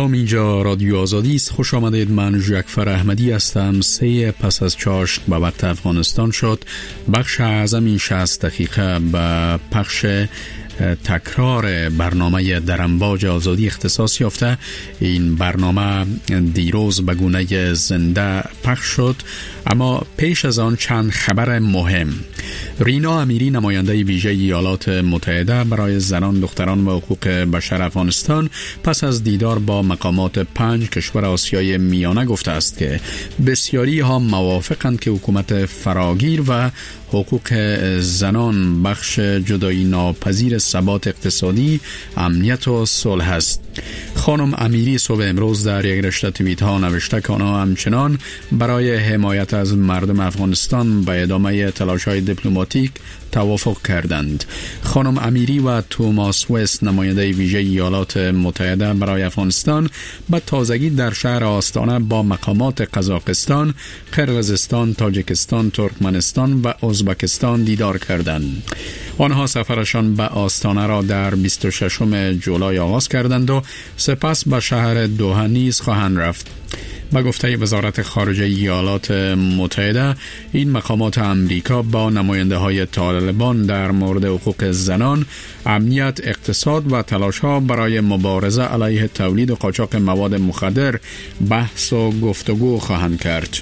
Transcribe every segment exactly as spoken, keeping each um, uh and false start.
سلام، اینجا رادیو آزادی است. خوش آمدید. من جعفر احمدی هستم. سه پس از چاشت به وقت افغانستان شد. بخش اعظم این شصت دقیقه به پخش تکرار برنامه در امواج آزادی اختصاص یافته. این برنامه دیروز به گونه زنده پخش شد، اما پیش از آن چند خبر مهم. رینا امیری، نماینده ویژه ایالات متحده برای زنان، دختران و حقوق بشر افغانستان، پس از دیدار با مقامات پنج کشور آسیای میانه گفته است که بسیاری ها موافقند که حکومت فراگیر و حقوق زنان بخش جدایی ناپذیر ثبات اقتصادی، امنیت و صلح است. خانم امیری صبح امروز در یک رشته توییت ها نوشته که آنها همچنان برای حمایت از مردم افغانستان به ادامه تلاش های دیپلماتیک توافق کردند. خانم امیری و توماس وست، نماینده ویژه ایالات متحده برای افغانستان، به تازگی در شهر آستانه با مقامات قزاقستان، قرقیزستان، تاجیکستان، ترکمنستان و ازبکستان دیدار کردند. آنها سفرشان به آستانه را در بیست و ششم جولای آغاز کردند و سپس به شهر دوحه نیز خواهند رفت. به گفته وزارت خارجه ایالات متحده، این مقامات امریکا با نماینده های طالبان در مورد حقوق زنان، امنیت، اقتصاد و تلاش ها برای مبارزه علیه تولید و قاچاق مواد مخدر بحث و گفتگو خواهند کرد.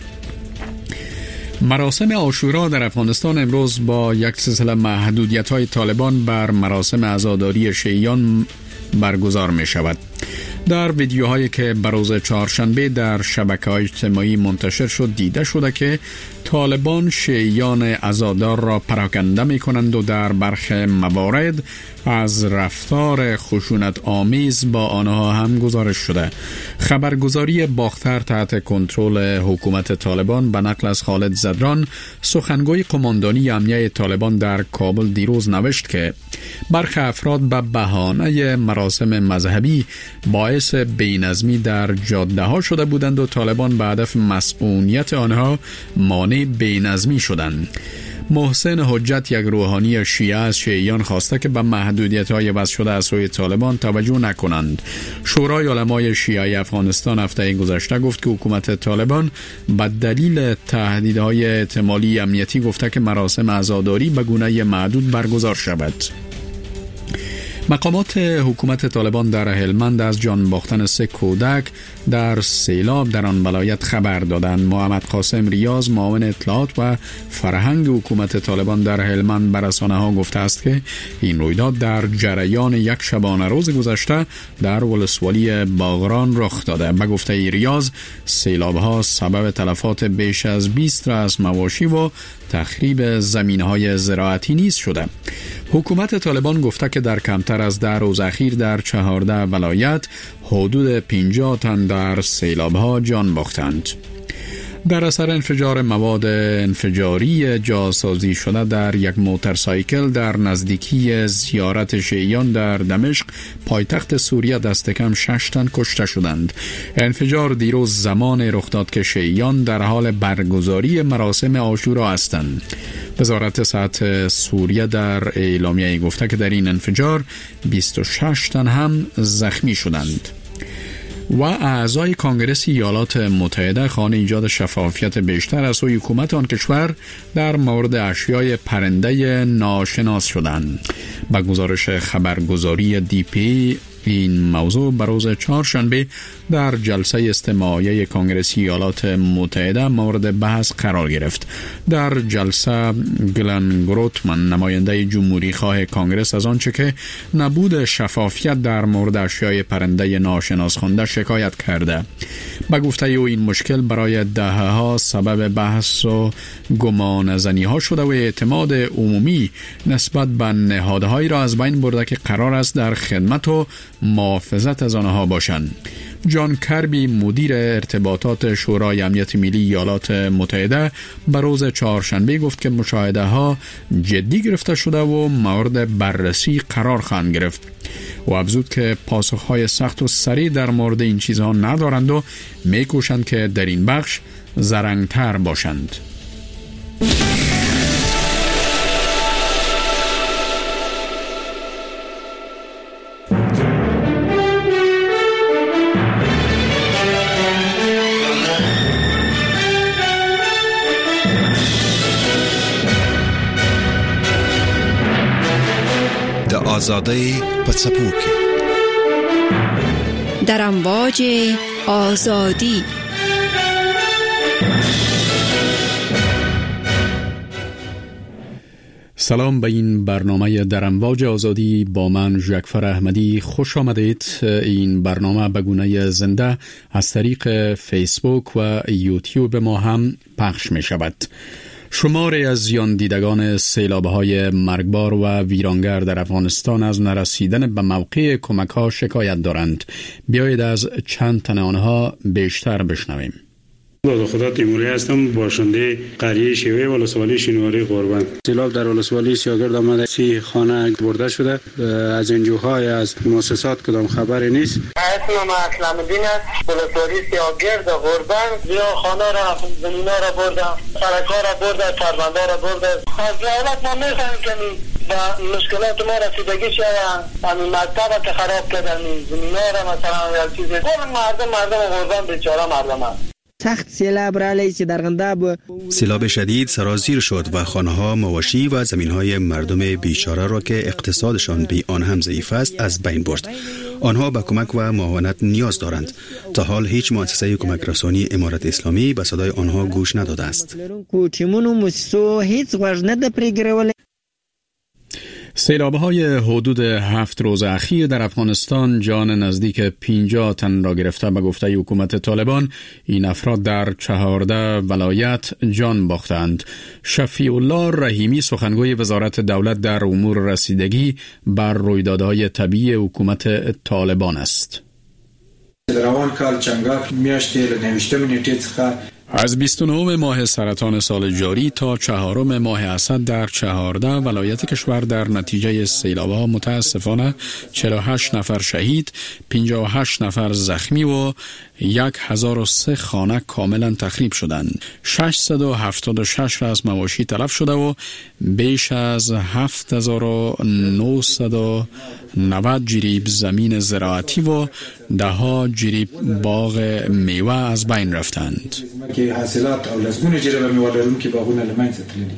مراسم عاشورا در افغانستان امروز با یک سلسله محدودیت‌های طالبان بر مراسم عزاداری شیعیان برگزار می شود. در ویدیوهایی که بروز چهارشنبه در شبکه‌های اجتماعی منتشر شد دیده شده که طالبان شیعیان عزادار را پراکنده می کنند و در برخی موارد از رفتار خشونت آمیز با آنها هم گزارش شده. خبرگزاری باختر تحت کنترل حکومت طالبان به نقل از خالد زدران، سخنگوی قماندانی امنیه طالبان در کابل، دیروز نوشت که برخی افراد به بهانه مراسم مذهبی باعث بی‌نظمی در جاده ها شده بودند و طالبان به هدف مسئولیت آنها مانع بی‌نظمی شدند. محسن حجت، یک روحانی شیعه، از شیعیان خواسته که به محدودیت‌های وضع شده از سوی طالبان توجه نکنند. شورای علمای شیعه افغانستان هفته گذشته گفت که حکومت طالبان به دلیل تهدیدهای احتمالی امنیتی گفته که مراسم عزاداری به گونه معدود برگزار شود. مقامات حکومت طالبان در هلمند از جان باختن سه کودک در سیلاب در آن ولایت خبر دادند. محمد قاسم ریاض، معاون اطلاعات و فرهنگ حکومت طالبان در هلمند، بر رسانه‌ها گفته است که این رویداد در جریان یک شبانه روز گذشته در ولسوالی باغران رخ داده. به گفته ریاض، سیلاب‌ها سبب تلفات بیش از بیست رأس مواشی و تخریب زمین‌های زراعتی نیز شده. حکومت طالبان گفته که در کمتر از ده روز اخیر در چهارده ولایت حدود پنجاه تن در سیلاب‌ها جان باختند. در اثر انفجار مواد انفجاری جاسازی شده در یک موتورسایکل در نزدیکی زیارت شیعیان در دمشق، پایتخت سوریه، دست کم شش تن کشته شدند. انفجار دیروز زمان رخ داد که شیعیان در حال برگزاری مراسم عاشورا هستند. وزارت صحت سوریه در اعلامیه گفته که در این انفجار بیست و شش تن هم زخمی شدند. و اعضای کانگرس ایالات متحده خواهان ایجاد شفافیت بیشتر از سوی حکومت آن کشور در مورد اشیای پرنده ناشناس شدند. با گزارش خبرگزاری دی پی، این موضوع بروز چهارشنبه در جلسه استماعیه کانگرس ایالات متحده مورد بحث قرار گرفت. در جلسه گلن گروتمن، نماینده جمهوری خواه کانگرس، از آنچه که نبود شفافیت در مورد اشیای پرنده ناشناس خوانده شکایت کرده. به گفته او این مشکل برای دهه‌ها سبب بحث و گمان زنی ها شده و اعتماد عمومی نسبت به نهادهایی را از بین برده که قرار است در خدمت و محافظت از آنها باشند. جان کربی، مدیر ارتباطات شورای امنیت ملی ایالات متحده، به روز چهارشنبه گفت که مشاهده ها جدی گرفته شده و مورد بررسی قرار خواهند گرفت. و افزود که پاسخهای سخت و سریع در مورد این چیزها ندارند و میکوشند که در این بخش زرنگتر باشند. آزادی پڅپوکي در امواج آزادی. سلام به این برنامه در امواج آزادی با من ژکفر احمدی خوش آمدید. این برنامه به گونه زنده از طریق فیسبوک و یوتیوب ما هم پخش می شود. شماری از زیان دیدگان سیلاب‌های مرگبار و ویرانگر در افغانستان از نرسیدن به موقع کمک‌ها شکایت دارند. بیایید از چند تن آنها بیشتر بشنویم. با خدا تیموری هستم، باشنده قریه شیوه ولسوالی شینواری قربان. سیلاب در ولسوالی سیاگرد آمده، سی خانه برده شده. از انجوهای از مؤسسات کدام خبری نیست. اسمم اسلام الدین است. ولسوالی سیاگرد قربان زیاد خانه را زمینا را برده، سرکا را برده، فرمانده را برده. از دولت ما میخوایم که با مشکلات ما رسیدگی شود. همین مکتب که خراب کردن، زمینا را مثلا یا چیزی. کل مردم مردم قربان بیچاره مردم است. سخت سیلاب را لیسی در غنداب. سیلاب شدید سرازیر شد و خانه‌ها، مواشی و زمین‌های مردم بیچاره را که اقتصادشان بی آن هم ضعیف است از بین برد. آنها به کمک و معاونت نیاز دارند. تا حال هیچ مؤسسه کمک رسانی امارت اسلامی به صدای آنها گوش نداده است. سیلاب‌های حدود هفت روز اخیر در افغانستان جان نزدیک پنجاه تن را گرفته. به گفته حکومت طالبان این افراد در چهارده ولایت جان باختند. شفیع الله رحیمی سخنگوی وزارت دولت در امور رسیدگی بر رویدادهای طبیعی حکومت طالبان است. در روان کال چنگاف میاشت نوشتم نیټې څخه از بیست و نه ماه سرطان سال جاری تا چهارم ماه اسد در چهارده ولایت کشور در نتیجه سیلاب‌ها متاسفانه چهل و هشت نفر شهید، پنجاه و هشت نفر زخمی و هزار و سه خانه کاملا تخریب شدند. ششصد و هفتاد و شش را از مواشی تلف شده و بیش از هفت هزار و نهصد و نود جریب زمین زراعتی و ده ها جریب باغ میوه از بین رفتند. که حاصلات او لزمون جریب میوه لرونکي باغونه له منځه تللي.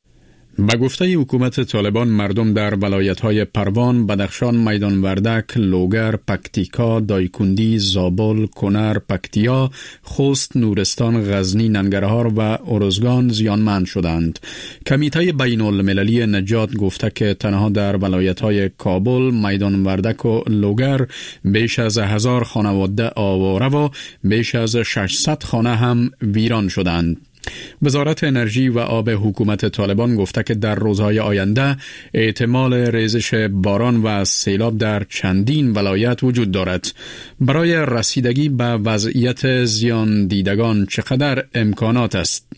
به گفته حکومت طالبان مردم در ولایت‌های پروان، بدخشان، میدان وردک، لوگر، پکتیکا، دایکندی، زابل، کنر، پکتیا، خوست، نورستان، غزنی، ننگرهار و ارزگان زیانمند شدند. کمیته بین المللی نجات گفته که تنها در ولایت‌های کابل، میدان وردک و لوگر بیش از هزار خانواده آواره و بیش از ششصد خانه هم ویران شدند. وزارت انرژی و آب حکومت طالبان گفته که در روزهای آینده احتمال ریزش باران و سیلاب در چندین ولایت وجود دارد. برای رسیدگی به وضعیت زیان دیدگان چقدر امکانات است؟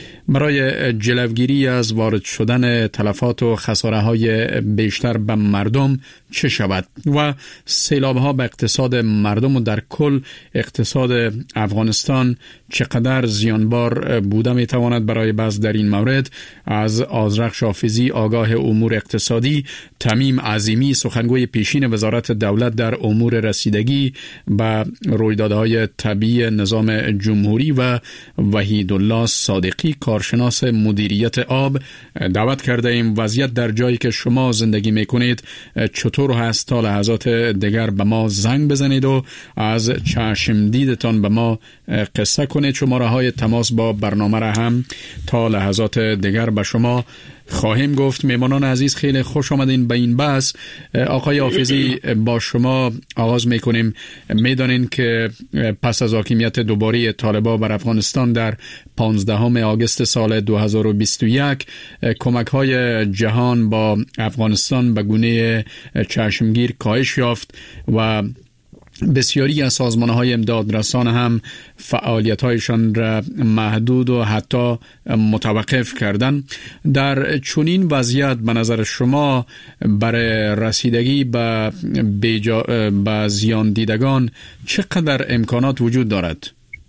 برای جلوگیری از وارد شدن تلفات و خساره‌های بیشتر به مردم چه شود و سیلاب‌ها به اقتصاد مردم و در کل اقتصاد افغانستان چقدر زیانبار بوده میتواند؟ برای بحث در این مورد از آذرخش حافظی آگاه امور اقتصادی، تمیم عظیمی سخنگوی پیشین وزارت دولت در امور رسیدگی به رویدادهای طبیعی نظام جمهوری و وحیدالله صادقی کارشناس مدیریت آب دعوت کرده ایم. وضعیت در جایی که شما زندگی میکنید چطور هست؟ تا لحظات دیگر به ما زنگ بزنید و از چشم دیدتان به ما قصه کنید. شماره های تماس با برنامه را هم تا لحظات دیگر به شما خواهیم گفت. میمانان عزیز خیلی خوش آمدین به این بحث. آقای حافظی با شما آغاز میکنیم. میدانین که پس از حاکمیت دوباره طالبان بر افغانستان در پانزدهم آگوست سال دو هزار و بیست و یک کمک های جهان با افغانستان به گونه چشمگیر کاهش یافت و بسیاری از سازمان‌های امدادرسان هم فعالیت‌هایشان را محدود و حتی متوقف کردند. در چنین وضعیت به نظر شما برای رسیدگی به بیجا... به زیان دیدگان چقدر امکانات وجود دارد؟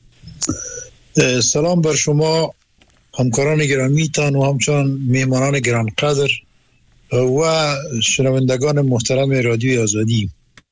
سلام بر شما همکاران گرامیتان و همچنان میهمانان گرانقدر و شنوندگان محترم رادیوی آزادی.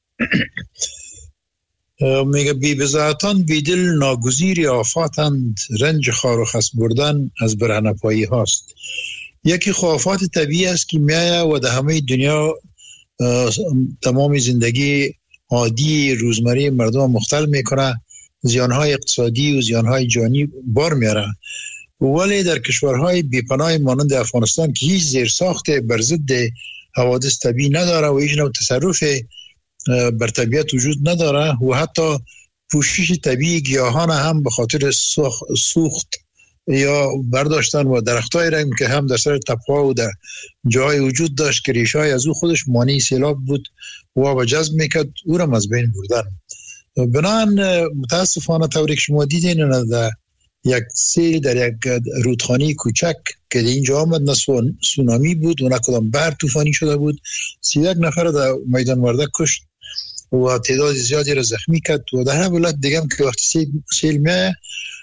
میگه بی بزاعتان بیدل ناگزیر آفاتند، رنج خار و خس بردن از برهنپایی هاست. یکی خو آفات طبیعی است که میایه و در همه دنیا تمام زندگی عادی روزمره مردم مختل میکنه، زیانهای اقتصادی و زیانهای جانی بار میاره. ولی در کشورهای بیپناه مانند افغانستان که هیچ زیرساخت بر ضد حوادث طبیعی نداره و هیچ نوع تصرف بر طبیعت وجود نداره و حتی پوشش طبیعی گیاهان هم به خاطر سوخت یا برداشتن و درختای رنگ که هم در سر تپه و در جای وجود داشت که ریشه‌های از او خودش مانع سیلاب بود و به جذب میکرد، او را از بین بردن. بنابراین متاسفانه طوری که شما دیدین در یک سیل در یک رودخانه کوچک که اینجا آمد، نه سونامی بود و نه کدام بحر طوفانی شده بود، سی یک نفر در میدان وردک کشت و تعداد زیادی را زخمی کرد. و در هر ولایت دیگه که وقتی سیل میاد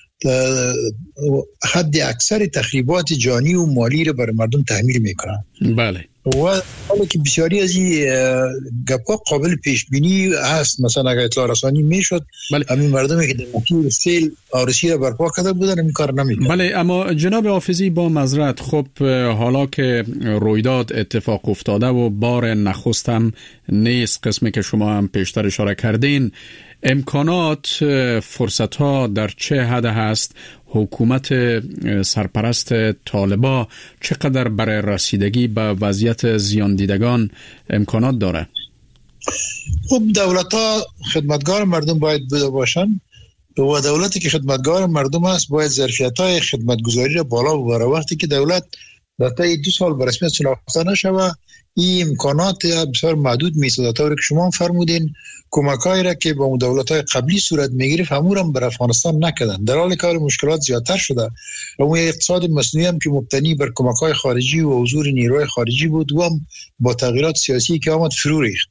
حد اکثر تخریبات جانی و مالی را برای مردم تحمیل میکنن. بله. و حالا که بسیاری از این گپا قابل پیش بینی است، مثلا اگر اطلاع رسانی میشد بله. همین مردمی که در مسیر سیل آرسی را برپا کرده بودن این کار نمیکنن. بله، اما جناب حافظی با معذرت، خب حالا که رویداد اتفاق افتاده و بار نخست هم نیست، قسمی که شما هم پیشتر اشاره کردین، امکانات فرصت ها در چه حد هست؟ حکومت سرپرست طالبا چقدر برای رسیدگی به وضعیت زیان دیدگان امکانات داره؟ خب دولت ها خدمتگار مردم باید بوده باشن و دولتی که خدمتگار مردم است باید ظرفیت های خدمتگزاری را بالا ببره. وقتی که دولت در طی دو سال به رسمیت شناخته نشوه، این امکانات بسیار محدود میشه. طوری که شما فرمودین کمکایی را که با دولت‌های قبلی صورت میگرفت همون بر افغانستان نکردن، در حالی که مشکلات زیادتر شده و اون اقتصاد مصنوعی هم که مبتنی بر کمک‌های خارجی و حضور نیروی خارجی بود و هم با تغییرات سیاسی که آمد فرو ریخت.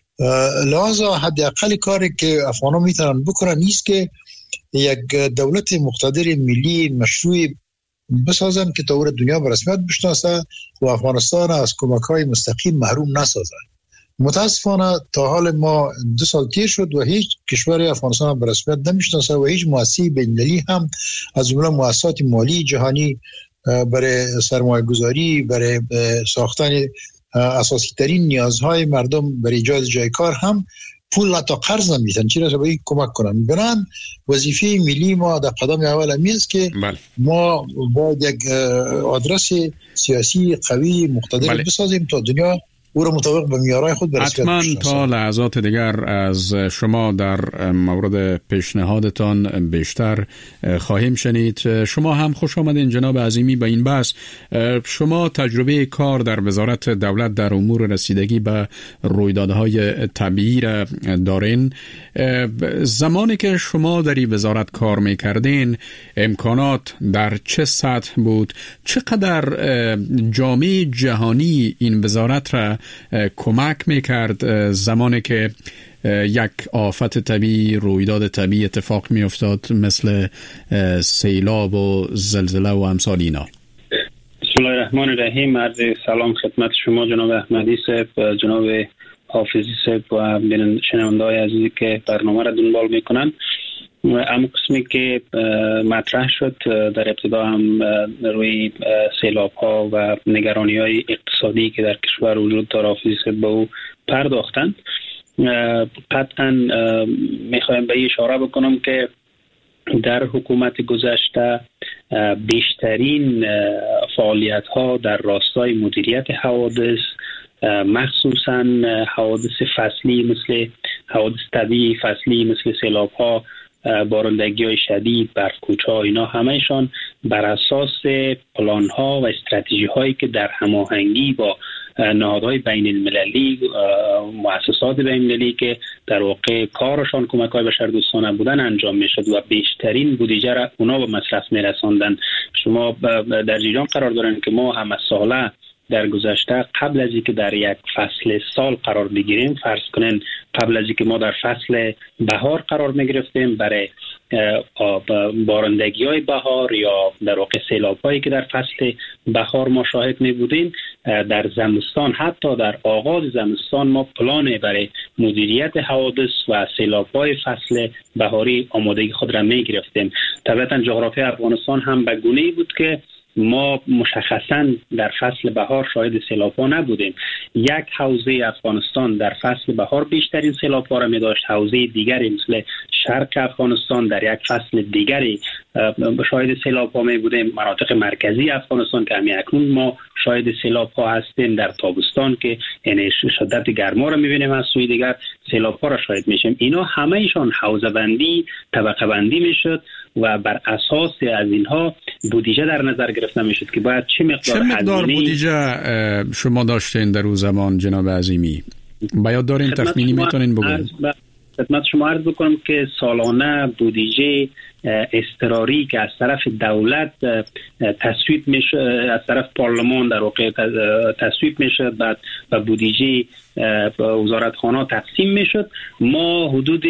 لذا حداقل کاری که افغان‌ها میتونن بکنن نیست که یک دولت مقتدر ملی مشروع بسازن که تا دنیا به رسمیت بشناسه و افغانستان از کمک‌های مستقیم محروم نسازه. متاسفانه تا حال ما دو سال تیر شد و هیچ کشور افغانستان به رسمیت نمیشناسه و هیچ مؤسسه بین‌المللی هم از جمله مؤسسات مالی جهانی برای سرمایه‌گذاری، برای ساختن اساسی ترین نیازهای مردم برای ایجاد جای کار هم پول تا قرض نمیدن، چرا که باید کمک کنن. بنان وظیفه ملی ما در قدم اول همیست که بله. ما باید یک آدرس سیاسی قوی مقتدر بله. بسازیم تا دنیا او را مطابق به معیارهای خود برسید. حتما تا لحظات دیگر از شما در مورد پیشنهادتان بیشتر خواهیم شنید. شما هم خوش آمدین جناب عظیمی به این بحث. شما تجربه کار در وزارت دولت در امور رسیدگی به رویدادهای طبیعی را دارین. زمانی که شما در این وزارت کار میکردین امکانات در چه سطح بود؟ چقدر جامعه جهانی این وزارت را کمک میکرد زمانی که یک آفت طبیعی، رویداد طبیعی اتفاق میافتاد مثل سیلاب و زلزله و امثال اینا؟ بسم الله الرحمن الرحیم. عرض سلام خدمت شما جناب احمدی صاحب، جناب حافظی صاحب و شنونده‌های عزیزی که برنامه را دنبال میکنن. اما قسمی که مطرح شد در ابتدا هم روی سیلاب ها و نگرانی های اقتصادی که در کشور وجود داره حافظی صاحب به او پرداختند. قطعا میخوایم به اشاره بکنم که در حکومت گذشته بیشترین فعالیت ها در راستای مدیریت حوادث، مخصوصا حوادث فصلی مثل حوادث طبیعی فصلی مثل سیلاب ها، بارندگی های شدید، برفکوچ ها، اینا همهشان بر اساس پلان ها و استراتژی هایی که در هماهنگی با نهادهای بین المللی، مؤسسات بین المللی که در واقع کارشان کمک های بشردوستانه بودن انجام می شد و بیشترین بودجه را اونا به مصرف می رساندن. شما در جریان قرار دارن که ما هم از ساله در گذشته قبل از اینکه در یک فصل سال قرار بگیریم، فرض کنین قبل از اینکه ما در فصل بهار قرار میگرفتیم برای بارندگی های بهار یا در واقع سیلاب هایی که در فصل بهار ما شاهد می بودیم، در زمستان حتی در آغاز زمستان ما پلان برای مدیریت حوادث و سیلاب های فصل بهاری آمادگی خود را می گرفتیم. طبعا جغرافی افغانستان هم به گونه‌ای بود که ما مشخصاً در فصل بهار شاهد سیلاب‌ها نبودیم. یک حوزه افغانستان در فصل بهار بیشترین سیلاب‌ها را می‌داشت، حوزه دیگری مثل شرق افغانستان در یک فصل دیگری شاهد سیلاب‌ها می‌بودیم. مناطق مرکزی افغانستان که همین اکنون ما شاهد سیلاب‌ها هستیم، در تابستان که یعنی شدت گرما را می‌بینیم، از سوی دیگر سیلاب‌ها را شاهد می‌شیم. اینا همه ایشان حوزه بندی، طبقه بندی می‌شد و بر اساس از اینها بودجه در نظر گرفته میشد که باید چه مقدار, چه مقدار بودجه شما داشتین در اون زمان جناب عظیمی؟ باید دارین تخمینی میتونین بگوین؟ خدمت شما عرض بکنم که سالانه بودجه اضطراری که از طرف دولت تصویب میشه، از طرف پارلمان در واقع تصویب میشه، بعد و بودجه وزارتخانه تقسیم میشد، ما حدود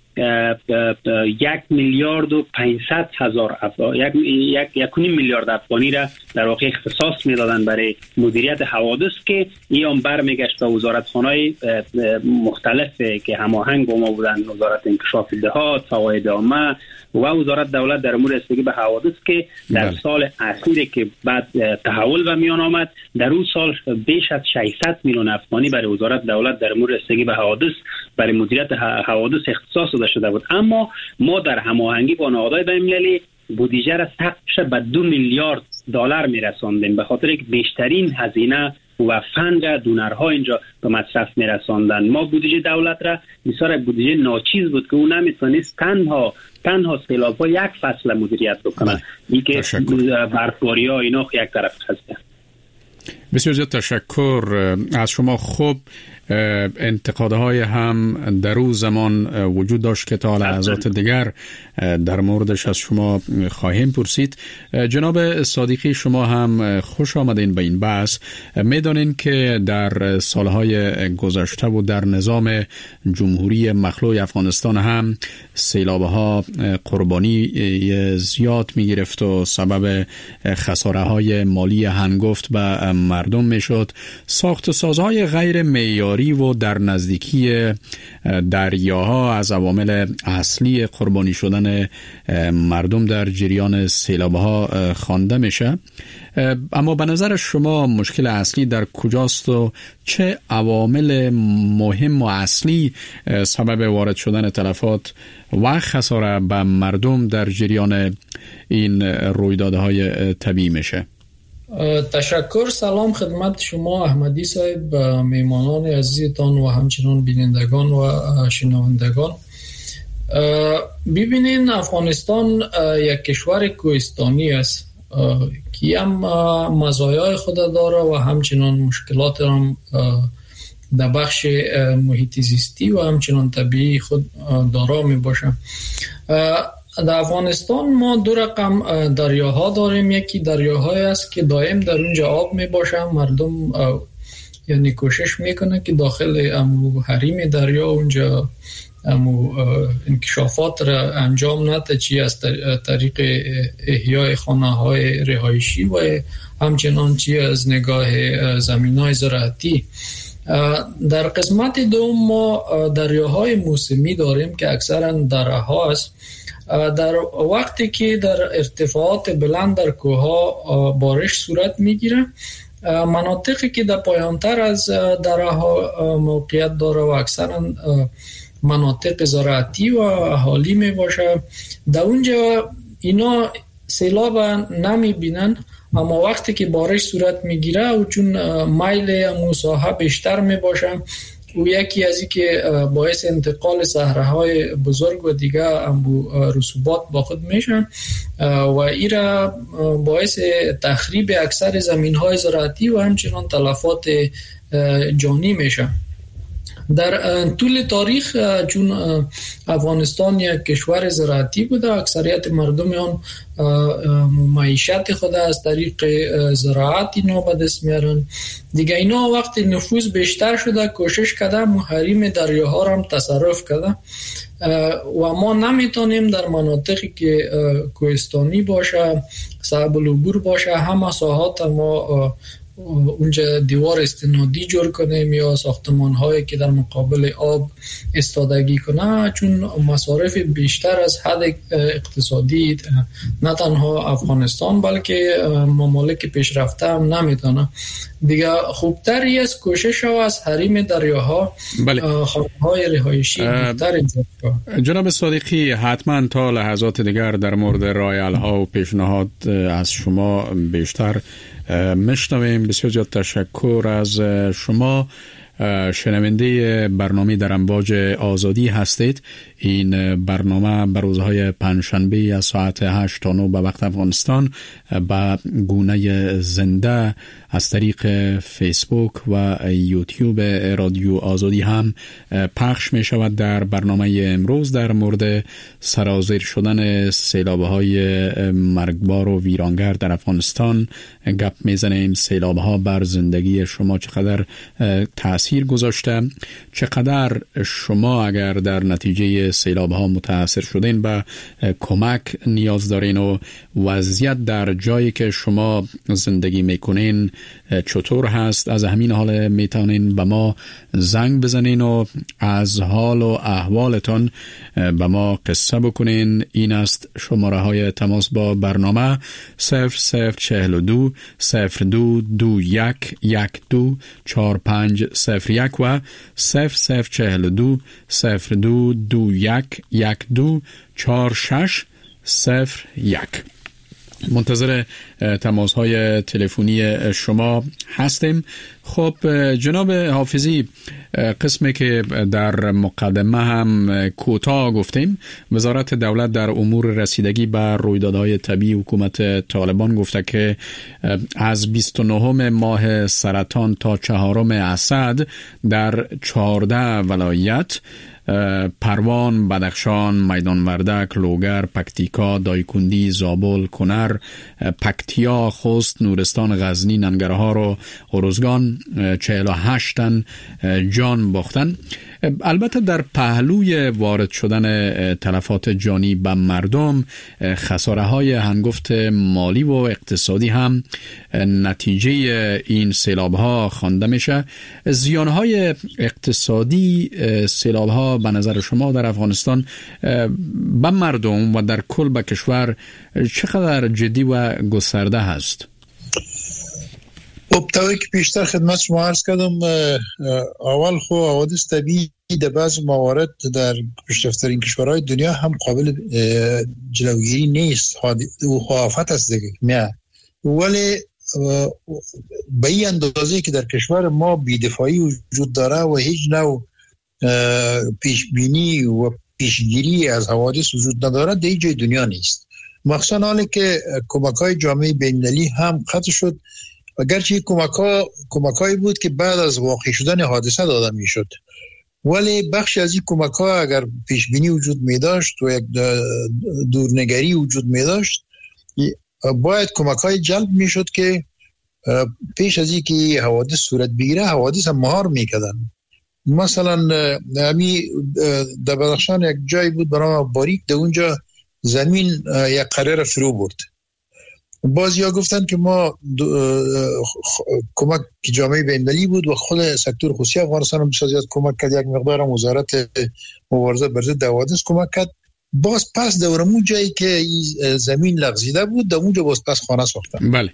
یک میلیارد و پانصد هزار افغان یک یک یک میلیارد افغانی را در واقع اختصاص میدادن برای مدیریت حوادث که این برمیگشت به وزارتخانه‌های مختلف که هماهنگ با ما بودن، وزارت انکشاف دهات، فواید عامه و وزارت دولت در امور رسیدگی به حوادث که در بله. سال اخیر که بعد تحول به میان آمد، در اون سال بیش از ششصد میلیون افغانی برای وزارت دولت در امور رسیدگی به حوادث برای مدیریت حوادث اختصاص داده شده بود. اما ما در هماهنگی با نهادهای بین‌المللی بودجه را سقفش به دو میلیارد دلار میرساندیم، به خاطر که بیشترین هزینه و فند دونرها اینجا به مصرف میرساندن. ما بودجه دولت را بسیار بودجه ناچیز بود که اون نمیتونست تنها تنها سیلاب‌ها یک فصل مدیریت بکنه. این که برفباری‌ها اینا یک طرف هست. بسیار زیاد تشکر از شما. خوب انتقادهای هم در اون زمان وجود داشت که تا لحظات دیگر در موردش از شما خواهیم پرسید. جناب صادقی، شما هم خوش آمدین به این بحث. میدانین که در سالهای گذشته و در نظام جمهوری مخلوع افغانستان هم سیلاب‌ها قربانی زیاد می‌گرفت و سبب خساره‌های مالی هنگفت به مردم میشد. ساخت سازهای غیر معیاری و در نزدیکی دریاها از عوامل اصلی قربانی شدن مردم در جریان سیلاب‌ها خوانده میشه. اما به نظر شما مشکل اصلی در کجاست و چه عوامل مهم و اصلی سبب وارد شدن تلفات و خساره به مردم در جریان این رویدادهای طبیعی میشه؟ تشکر. سلام خدمت شما احمدی صاحب، میمانان عزیزتان و همچنان بینندگان و شنوندگان. ببینین افغانستان یک کشور کوهستانی است که هم مزایای خود داره و همچنان مشکلات هم در بخش محیط زیستی و همچنان طبیعی خود دارا می باشه. در افغانستان ما دو رقم دریاها داریم. یکی دریاهای است که دائم در اونجا آب می باشه، مردم یعنی کوشش میکنه که داخل امو حریم دریا اونجا امو انکشافات را انجام نده، چی از طریق احیای خانه های رهایشی و همچنان چی از نگاه زمین های زراعتی. در قسمت دوم ما دریاهای موسمی داریم که اکثرا دره ها است. در وقتی که در ارتفاعات بلند در کوها بارش صورت میگیره، مناطقی که در پایانتر از دره ها موقعیت داره و اکثرا مناطق زراعتی و اهالی می باشه، در اونجا اینا سیلاب نمی بینن. اما وقتی که بارش صورت می گیره و چون میل مساحه بیشتر می باشه و یکی از این که باعث انتقال صحراهای بزرگ و دیگه رسوبات با خود میشن و ایرا باعث تخریب اکثر زمین های زراعتی و همچنان تلفات جانی میشه. در طول تاریخ چون افغانستان یک کشور زراعتی بوده، اکثریت مردم آن معیشت خود از طریق زراعت اینا به دست میارن دیگه. اینا وقتی نفوذ بیشتر شده کوشش کرده محریم دریاها را هم تصرف کرده و ما نمیتونیم در مناطقی که کوهستانی باشه، صعب العبور باشه، همه ساحات ما اونجا دیوار استنادی جور کنیم یا ساختمان هایی که در مقابل آب استادگی کنه، چون مصارف بیشتر از حد اقتصادی نه تنها افغانستان بلکه ممالک پیشرفته هم نمیتونه دیگه. خوبتر است کوشش ها از حریم دریاها خانه‌های رهایشی بهتر ایجاد کنه. جناب صادقی، حتما تا لحظات دیگر در مورد رایل ها و پیشنهاد از شما بیشتر مشنویم. بسیار زیاد تشکر از شما. شنونده برنامه در امواج آزادی هستید. این برنامه بر روزهای پنجشنبه از ساعت هشت تا نه به وقت افغانستان با گونه زنده از طریق فیسبوک و یوتیوب رادیو آزادی هم پخش می شود. در برنامه امروز در مورد سرازیر شدن سیلاب‌های مرگبار و ویرانگر در افغانستان گپ می زنیم. سیلاب‌ها بر زندگی شما چقدر تأثیر گذاشته، چقدر شما اگر در نتیجه سیلاب‌ها متاثر شدین به کمک نیاز دارین و وضعیت در جایی که شما زندگی میکنین چطور هست. از همین حال میتونین به ما زنگ بزنین و از حال و احوالتان به ما قصه بکنین. این است شماره های تماس با برنامه صفر صفر چهل و دو صفر دو دو یک یک دو چهار پنج صفر یک و صفر صفر چهل و دو صفر دو دو یک یک دو چهار شش صفر یک. منتظر تماس های تلفنی شما هستیم. خب جناب حافظی، قسمی که در مقدمه هم کوتاه گفتیم، وزارت دولت در امور رسیدگی به رویدادهای طبیعی حکومت طالبان گفته که از بیست و نهم ماه سرطان تا چهارم اسد در چهارده ولایت پروان، بدخشان، میدان وردک، لوگر، پکتیکا، دایکندی، زابل، کنر، پکتیا، خوست، نورستان، غزنی، ننگرهار و ارزگان چهل و هشت تن جان باختن. البته در پهلوی وارد شدن تلفات جانی به مردم، خساره های هنگفت مالی و اقتصادی هم نتیجه این سیلاب ها خوانده میشه. زیان های اقتصادی سیلاب ها به نظر شما در افغانستان به مردم و در کل به کشور چقدر جدی و گسترده هست؟ خب طوری که پیشتر خدمت شما عرض کردم، اول خو حوادث طبیعی در بعض موارد در پیشرفته‌ترین کشورهای دنیا هم قابل جلوگیری نیست و آفت است دیگه. نه ولی به این اندازه که در کشور ما بی‌دفاعی وجود داره و هیچ نوع پیشبینی و پیشگیری از حوادث وجود نداره در جای دنیا نیست. مخصوصا حالی که کمک‌های جامعه بین‌المللی هم قطع شد، اگرچه کمک‌ها کمک‌هایی بود که بعد از واقع شدن حادثه داده می‌شد، ولی بخش از این کمک‌ها اگر پیشبینی وجود می‌داشت و یک دورنگری وجود می‌داشت، باید کمک‌های جلب می‌شد که پیش از این که حوادث صورت بگیره حوادث هم مهار می‌کردن. مثلا همی در بدخشان یک جایی بود برای باریک، در اونجا زمین یک قرار فرو برد. بعضیا گفتن که ما کمک جامعه بین‌المللی بود و خود سکتور خصوصی افغانستان هم بسیار زیاد کمک کرد، یک مقدار هم وزارت مبارزه بر ضد حوادث کمک کرد. باز پس دورمون جایی که زمین لغزیده بود در اونجا باز پس خانه ساختن. بله،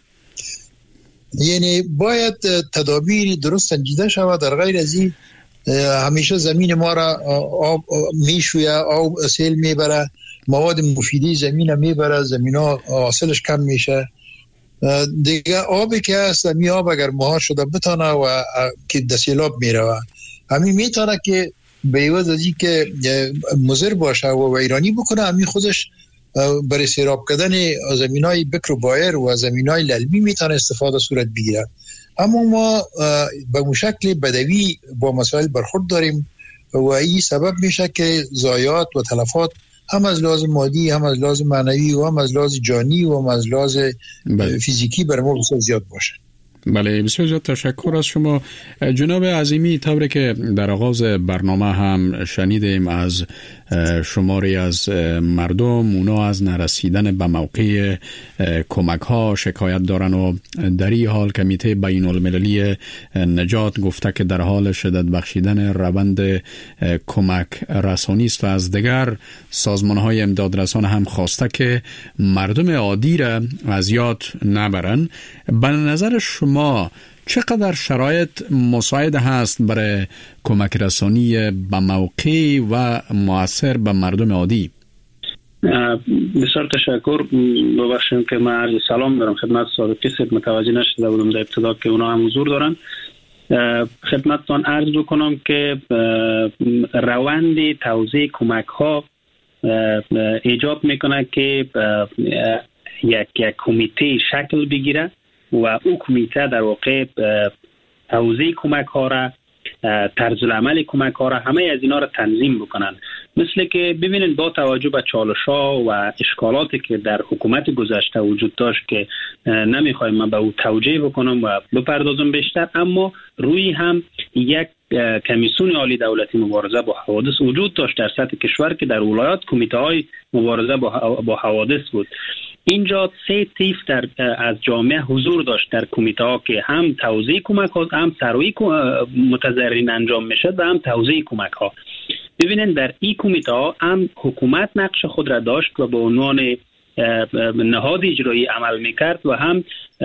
یعنی باید تدابیر درست سنجیده شود. در غیر از این همیشه زمین ما را آب میشویه، آب سیل میبره، مواد مفیدی زمین میبره، زمین ها حاصلش کم میشه دیگه. آبی که هست می آب اگر مهار شده بتانه و که دسیلاب میره، همین میتونه که به عوض از این که مضر باشه و ویرانی بکنه، همین خودش برای سیراب کردن زمین های بکر و بایر و زمین های للمی میتونه استفاده صورت بگیره. اما ما به مشکل بدوی با مسائل برخورد داریم و این سبب میشه که ضایعات و تلفات هم از لحاظ مادی، هم از لحاظ معنوی و هم از لحاظ جانی و هم از لحاظ فیزیکی بر ما بسیار زیاد باشه. بله، بسیار زیاد تشکر از شما جناب عظیمی. طوری که در آغاز برنامه هم شنیدیم از شماری از مردم، اونا از نرسیدن به موقع کمک ها شکایت دارن و در این حال کمیته بین المللی نجات گفته که در حال شدت بخشیدن روند کمک رسانی است و از دیگر سازمان های امداد رسان هم خواسته که مردم عادی را از یاد نبرن. به نظر شما چقدر شرایط مساعد هست برای کمک رسانی به موقع و مؤثر به مردم عادی؟ بسیار تشکر. ببخشید که من عرض سلام دارم خدمت صادقی صاحب، متوجه نشده بودم در ابتدا که اونا هم حضور دارن. خدمتتان عرض بکنم که روند توزیع کمک ها ایجاب میکنه که یک یک کمیته شکل بگیره و او کمیته در واقع توزیع کمک ها را، طرز العمل کمک ها را، همه از اینا را تنظیم بکنن. مثل که ببینید با توجه به چالش ها و اشکالاتی که در حکومت گذشته وجود داشت که نمیخوایم من به او توجیه بکنم و بپردازم بیشتر، اما روی هم یک کمیسیون عالی دولتی مبارزه با حوادث وجود داشت در سطح کشور که در ولایات کمیته های مبارزه با حوادث بود. اینجا سه طیف در از جامعه حضور داشت در کمیته ها که هم توزیع کمک ها، هم سروی متضررین انجام میشد و هم توزیع کمک ها. ببینید در این کمیته ها هم حکومت نقش خود را داشت و به عنوان نهاد اجرایی عمل میکرد و هم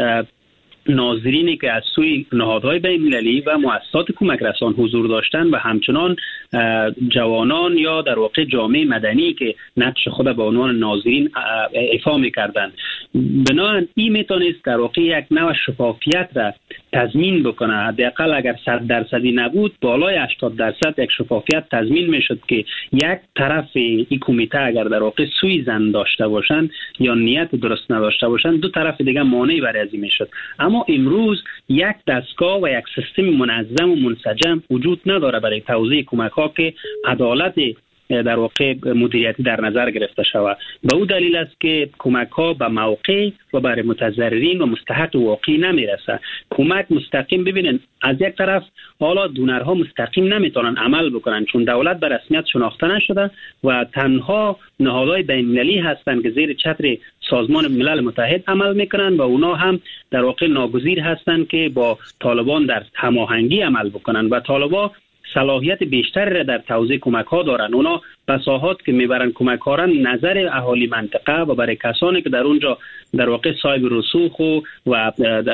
ناظرینی که از سوی نهادهای بین‌المللی و مؤسسات کمک رسان حضور داشتند و همچنان جوانان یا در واقع جامعه مدنی که نقش خود به عنوان ناظرین ایفا می‌کردند. بنابراین این میتونست در واقع یک نوع شفافیت را تضمین بکنه. حداقل اگر صد درصدی نبود بالای هشتاد درصد یک شفافیت تضمین میشد که یک طرف این کمیته اگر در واقع سوی زن داشته باشند یا نیت درست نداشته باشند، دو طرف دیگه مانعی برای از این میشد. اما امروز یک دستگاه و یک سیستم منظم و منسجم وجود نداره برای توزیع کمک ها که عدالت در واقع مدیریتی در نظر گرفته شود. به او دلیل است که کمک ها به موقع و برای متضررین و مستحق واقعی نمیرسه. کمک مستقیم، ببینن از یک طرف حالا دونرها مستقیم نمیتونن عمل بکنن چون دولت به رسمیت شناخته نشده و تنها نهادهای بین‌المللی هستند که زیر چتر سازمان ملل متحد عمل میکنن و اونا هم در واقع ناگزیر هستند که با طالبان در هماهنگی عمل بکنن و طالبان صلاحیت بیشتری را در توزیع کمک ها دارن. اونا بساحات که میبرن کمک ها را نظر اهالی منطقه و برای کسانی که در اونجا در واقع صاحب رسوخ و, و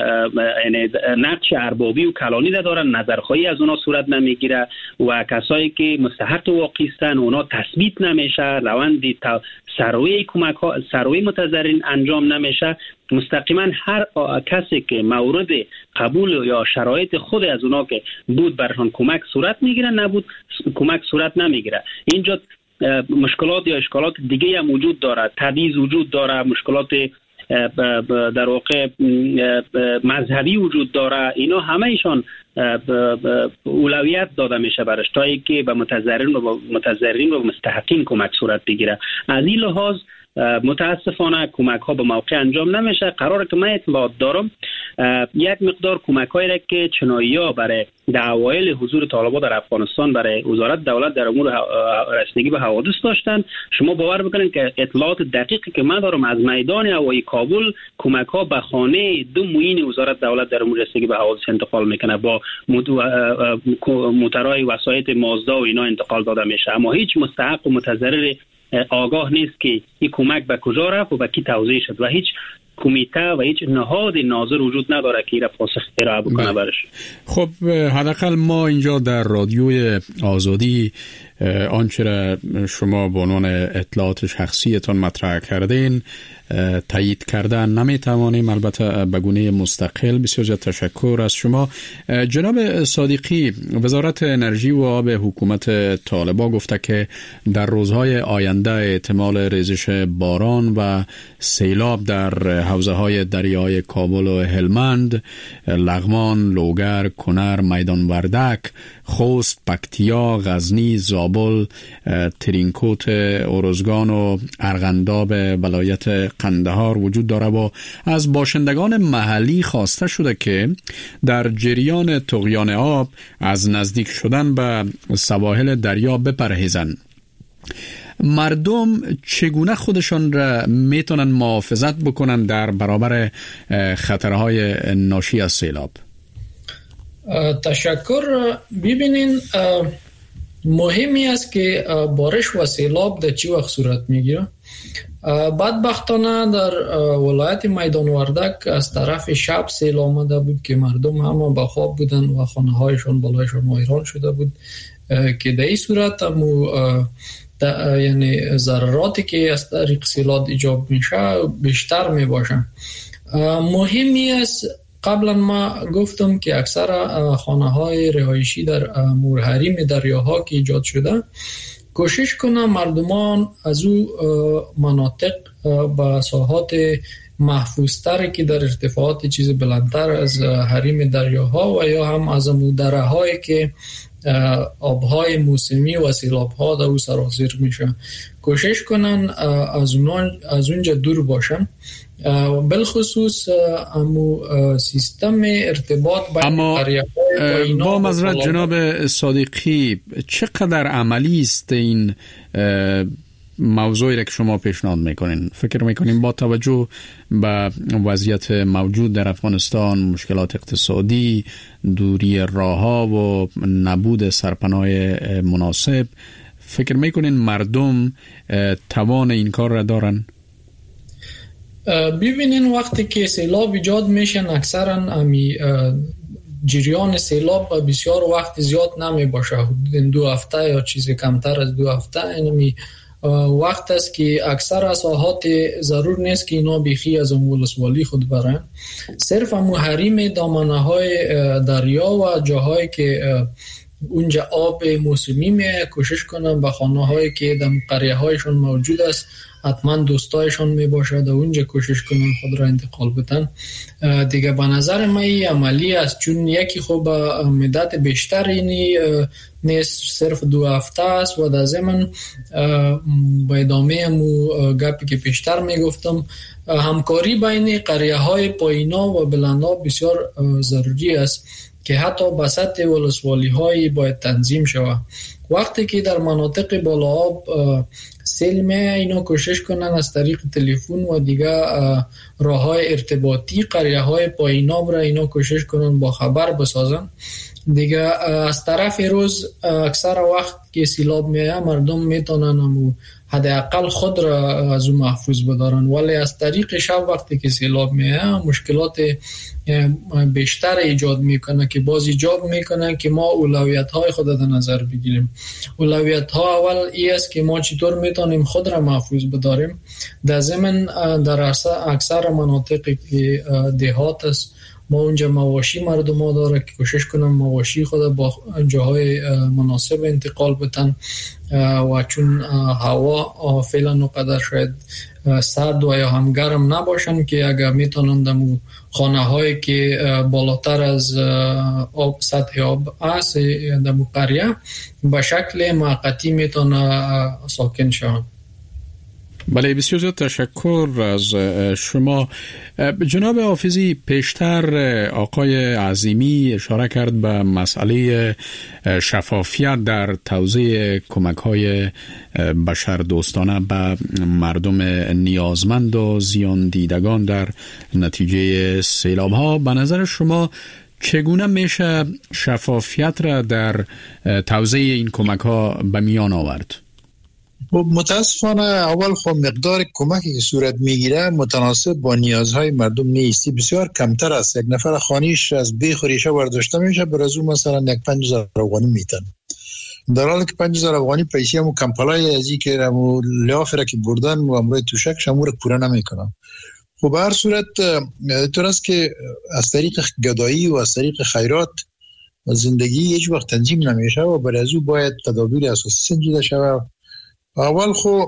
نقش اربابی و کلانی دارن، نظرخواهی از اونا صورت نمیگیره و کسایی که مستحق واقعی هستن اونا تثبیت نمیشه، روند سروی کمک ها سروی متضررین انجام نمیشه. مستقیما هر کسی که مورد قبول یا شرایط خود از اونا که بود برشان کمک صورت میگیره، نبود کمک صورت نمیگیره. اینجا مشکلات یا اشکالات دیگه هم وجود داره، تبعیض وجود داره، مشکلات در واقع مذهبی وجود داره. اینا همه ایشان اولویت داده میشه برش تا اینکه به متضررین و متضررین و مستحقین کمک صورت بگیره. از این لحاظ متاسفانه کمک ها به موقع انجام نمیشه. قراره که من اطلاعات دارم یک مقدار کمک هایی که چنایی ها برای اوایل حضور طالبان در افغانستان برای وزارت دولت در امور رسیدگی به حوادث داشتن. شما باور بکنید که اطلاعات دقیقی که من دارم از میدان هوایی کابل کمک ها به خانه دو معین وزارت دولت در امور رسیدگی به حوادث انتقال میکنه، با موترهای وسایط مازدا و اینا انتقال داده میشه، اما هیچ مستحق و متضرر آگاه نیست که این کمک به کجا رفت و به کی توزیع شد و هیچ کمیته و هیچ نهاد ناظر وجود نداره که این را پاسخ ارائه بکنه برش. خب حداقل ما اینجا در رادیوی آزادی آنچه را شما به عنوان اطلاعات شخصیتان مطرح کردین تایید کردن نمیتوانیم، البته به گونه مستقل. بسیار زیاد تشکر از شما جناب صادقی. وزارت انرژی و آب حکومت طالبان گفته که در روزهای آینده احتمال ریزش باران و سیلاب در حوزه های دریای کابل و هلمند، لغمان، لوگر، کنر، میدان وردک، خوست، پکتیا، غزنی، زابل کابل، ترینکوت، اورزگان و ارغنداب ولایت قندهار وجود داره و از باشندگان محلی خواسته شده که در جریان طغیان آب از نزدیک شدن به سواحل دریا بپرهیزند. مردم چگونه خودشان را میتونن محافظت بکنن در برابر خطرهای ناشی از سیلاب؟ تشکر. ببینین مهمی است که بارش و سیلاب در چی وقت صورت میگیره. بدبختانه در ولایت میدان وردک از طرف شب سیل آمده بود که مردم همه به خواب بودن و خانه هایشون بالایشون ویران شده بود که در این صورت همو یعنی ضرراتی که از طریق سیلاب ایجاب میشه بیشتر میباشن. مهمی است، قبلا ما گفتم که اکثر خانه های رهایشی در مورحریم دریاها که ایجاد شده کوشش کنه مردمان از او مناطق با ساحات محفوظتر که در ارتفاعات چیز بلندتر از حریم دریاها و یا هم از دره هایی که آبهای موسمی و سیلاب ها در او سرازیر میشه کوشش کنن از اون از اونجا دور باشن. بالخصوص امو سیستم ارتباط با اما با معذرت جناب صادقی چقدر عملی است این موضوعی را که شما پیشنهاد میکنین؟ فکر میکنین با توجه به وضعیت موجود در افغانستان، مشکلات اقتصادی، دوری راهها و نبود سرپناه مناسب، فکر میکنین مردم توان این کار را دارن؟ ببینین وقتی که سیلاب ایجاد میشن اکثرا امی جریان سیلاب بسیار وقت زیاد نمی باشه، دو هفته یا چیزی کمتر از دو هفته. اینمی وقت است که اکثر ساحات ضرور نیست که اینا بیخی از ولسوالی خود برن، صرف همو حریم دامنه های دریا و جاهایی که اونجا آب موسمی می کوشش کنن به خانه هایی که در قریه هایشون موجود است حتما دوستایشون می باشه در اونجا کوشش کنن خود را انتقال بدن. دیگه به نظر من عملی است، چون یکی خوب مدت بیشتر اینی نیست، صرف دو هفته است و در ضمن به ادامه مو گپی که پیشتر می گفتم همکاری بین قریه های پایینا و بلندا بسیار ضروری است که حتی بسط ولسوالی هایی باید تنظیم شود. وقتی که در مناطق بالا آب سیل می اینا کوشش کنن از طریق تلفن و دیگه راه های ارتباطی قریه های پاییناب را اینا کوشش کنن با خبر بسازن. دیگه از طرف روز اکثر وقت که سیلاب میه مردم میتونن همو حداقل خود را از اون محفوظ بدارن، ولی از طریق شب وقتی که سیلاب میه مشکلات بیشتر ایجاد میکنه که باز ایجاب میکنه که ما اولویت های خود در نظر بگیریم. اولویت ها اول ای است که ما چطور میتونیم خود را محفوظ بداریم. در ضمن در اکثر مناطق که دهات است ما اونجا مواشی مردم ها داره که کوشش کنن مواشی خود با جاهای مناسب انتقال بتن و چون هوا فعلا نقدر شاید سرد و یا هم گرم نباشن که اگر میتونن دمو خانه هایی که بالاتر از آب سطح آب است دمو قریه به شکل موقتی میتونه ساکن شون. بله، بسیار زیاد تشکر از شما. جناب حافظی، پیشتر آقای عظیمی اشاره کرد به مسئله شفافیت در توزیع کمک‌های بشردوستانه به مردم نیازمند و زیان دیدگان در نتیجه سیلاب‌ها. به نظر شما چگونه میشه شفافیت را در توزیع این کمک‌ها به میان آورد؟ متاسفانه اول خب مقدار کمکی که صورت میگیره متناسب با نیازهای مردم نیستی، بسیار کمتر است. یک نفر خانیش از بیخ و ریشه برداشته میشه بر از اون مثلا یک پنج هزار افغانی میتن، در حالی که پنج هزار افغانی پیسی همون کمپلای ازی که همون لیافی را که بردن و امروی توشک شمو را پوره نمیکنن. خب هر صورت طور است که از طریق گدایی و از طریق خیرات زندگی هیچ وقت تنظیم نمیشه و بر از اون باید تدابیر اساسی سنجیده شود. اول خو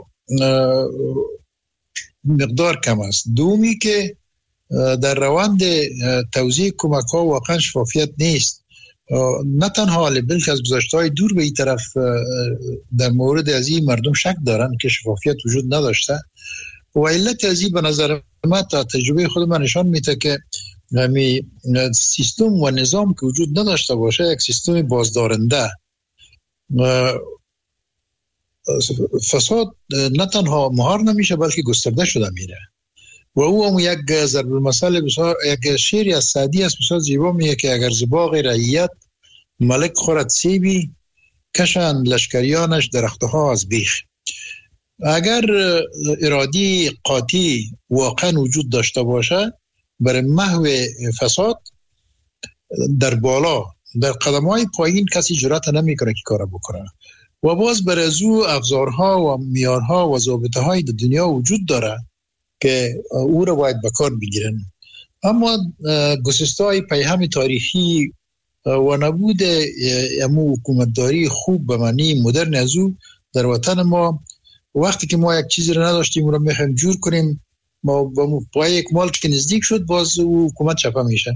مقدار کم است، دومی که در روند توزیع کمک ها واقعا شفافیت نیست. نه تنها بلکه از گذشته‌های دور به این طرف در مورد از این مردم شک دارن که شفافیت وجود نداشته و علت از این به نظر من تا تجربه خود من نشان میده که همی سیستم و نظام که وجود نداشته باشه یک سیستم بازدارنده فساد نه تنها مهار نمیشه بلکه گسترده شده میره و او هم یک ضرب المثل بسیار یک شعری از سعدی است بسیار زیبا میگه که اگر زباغ رعیت ملک خورد سیبی کشند لشکریانش درختها از بیخ. اگر ارادی قاطی واقعا وجود داشته باشه برای محو فساد در بالا در قدم‌های پایین کسی جرأت نمیکنه که کارو بکنه و باز بر از او افزارها و معیارها و ضابطه‌های در دنیا وجود داره که او را باید به کار بگیرن. اما گسسته‌های پیهم تاریخی و نبود امو حکومتداری خوب به معنی مدرن از او در وطن ما وقتی که ما یک چیزی را نداشتیم اون را میخوایم جور کنیم ما با یک مالک که نزدیک شد باز او حکومت چپه میشه.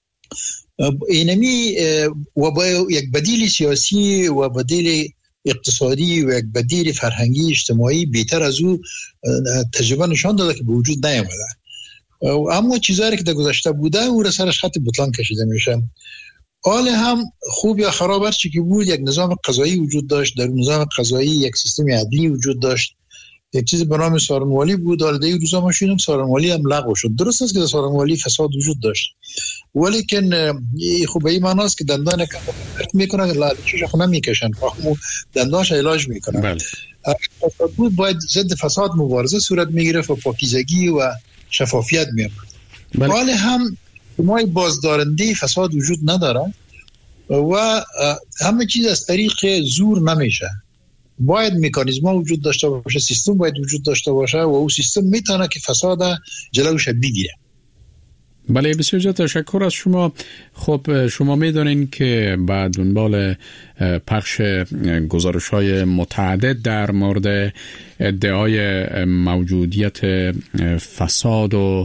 اینمی و با یک بدیل سیاسی و بدیل اقتصادی و یک بدیل فرهنگی اجتماعی بهتر از او تجربه نشان داده که به وجود نیامده. اما چیزایی که در گذشته بوده او را سرش خط بطلان کشیده میشه. حال هم خوب یا خراب هر چی که بود یک نظام قضایی وجود داشت، در نظام قضایی یک سیستم عدلی وجود داشت، یک چیز به نام سارنوالی بود. حالا در روزا ما شنیدیم سارنوالی هم لغو شد. درست است که در سارنوالی فساد وجود داشت ولیکن خب به این معنی است که دندان میکنن لالچیش خونه میکشن فهمو دندانش علاج میکنن. بله. فساد بود باید ضد فساد مبارزه صورت میگرفت و پاکیزگی و شفافیت میامد. بله. حال هم ما بازدارنده فساد وجود نداره و همه چیز از طریق زور نمیشه. باید مکانیزم وجود داشته باشه، سیستم باید وجود داشته باشه و او سیستم میتونه که فساد جلوش بگیره. بله بسیار زیاد تشکر از شما. خب شما میدونین که بعد دنبال پخش گزارش‌های متعدد در مورد ادعای موجودیت فساد و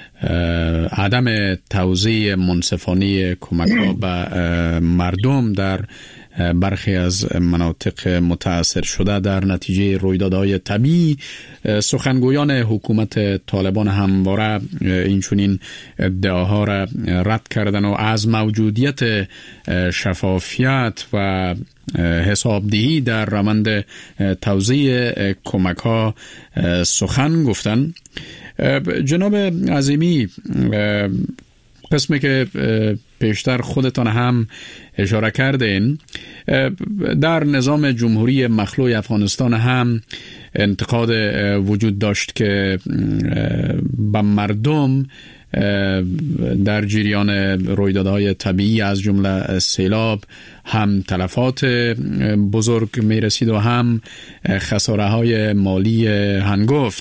عدم توزیع منصفانه کمک‌ها به مردم در برخی از مناطق متاثر شده در نتیجه رویدادهای طبیعی سخنگویان حکومت طالبان همواره اینچنین ادعاها را رد کردن و از موجودیت شفافیت و حسابدهی در روند توزیع کمک‌ها سخن گفتن. جناب عظیمی، قسمی که پیشتر خودتان هم اشاره کردین، در نظام جمهوری مخلوع افغانستان هم انتقاد وجود داشت که به مردم در جریان رویدادهای طبیعی از جمله سیلاب هم تلفات بزرگ می رسید و هم خساره های مالی هنگفت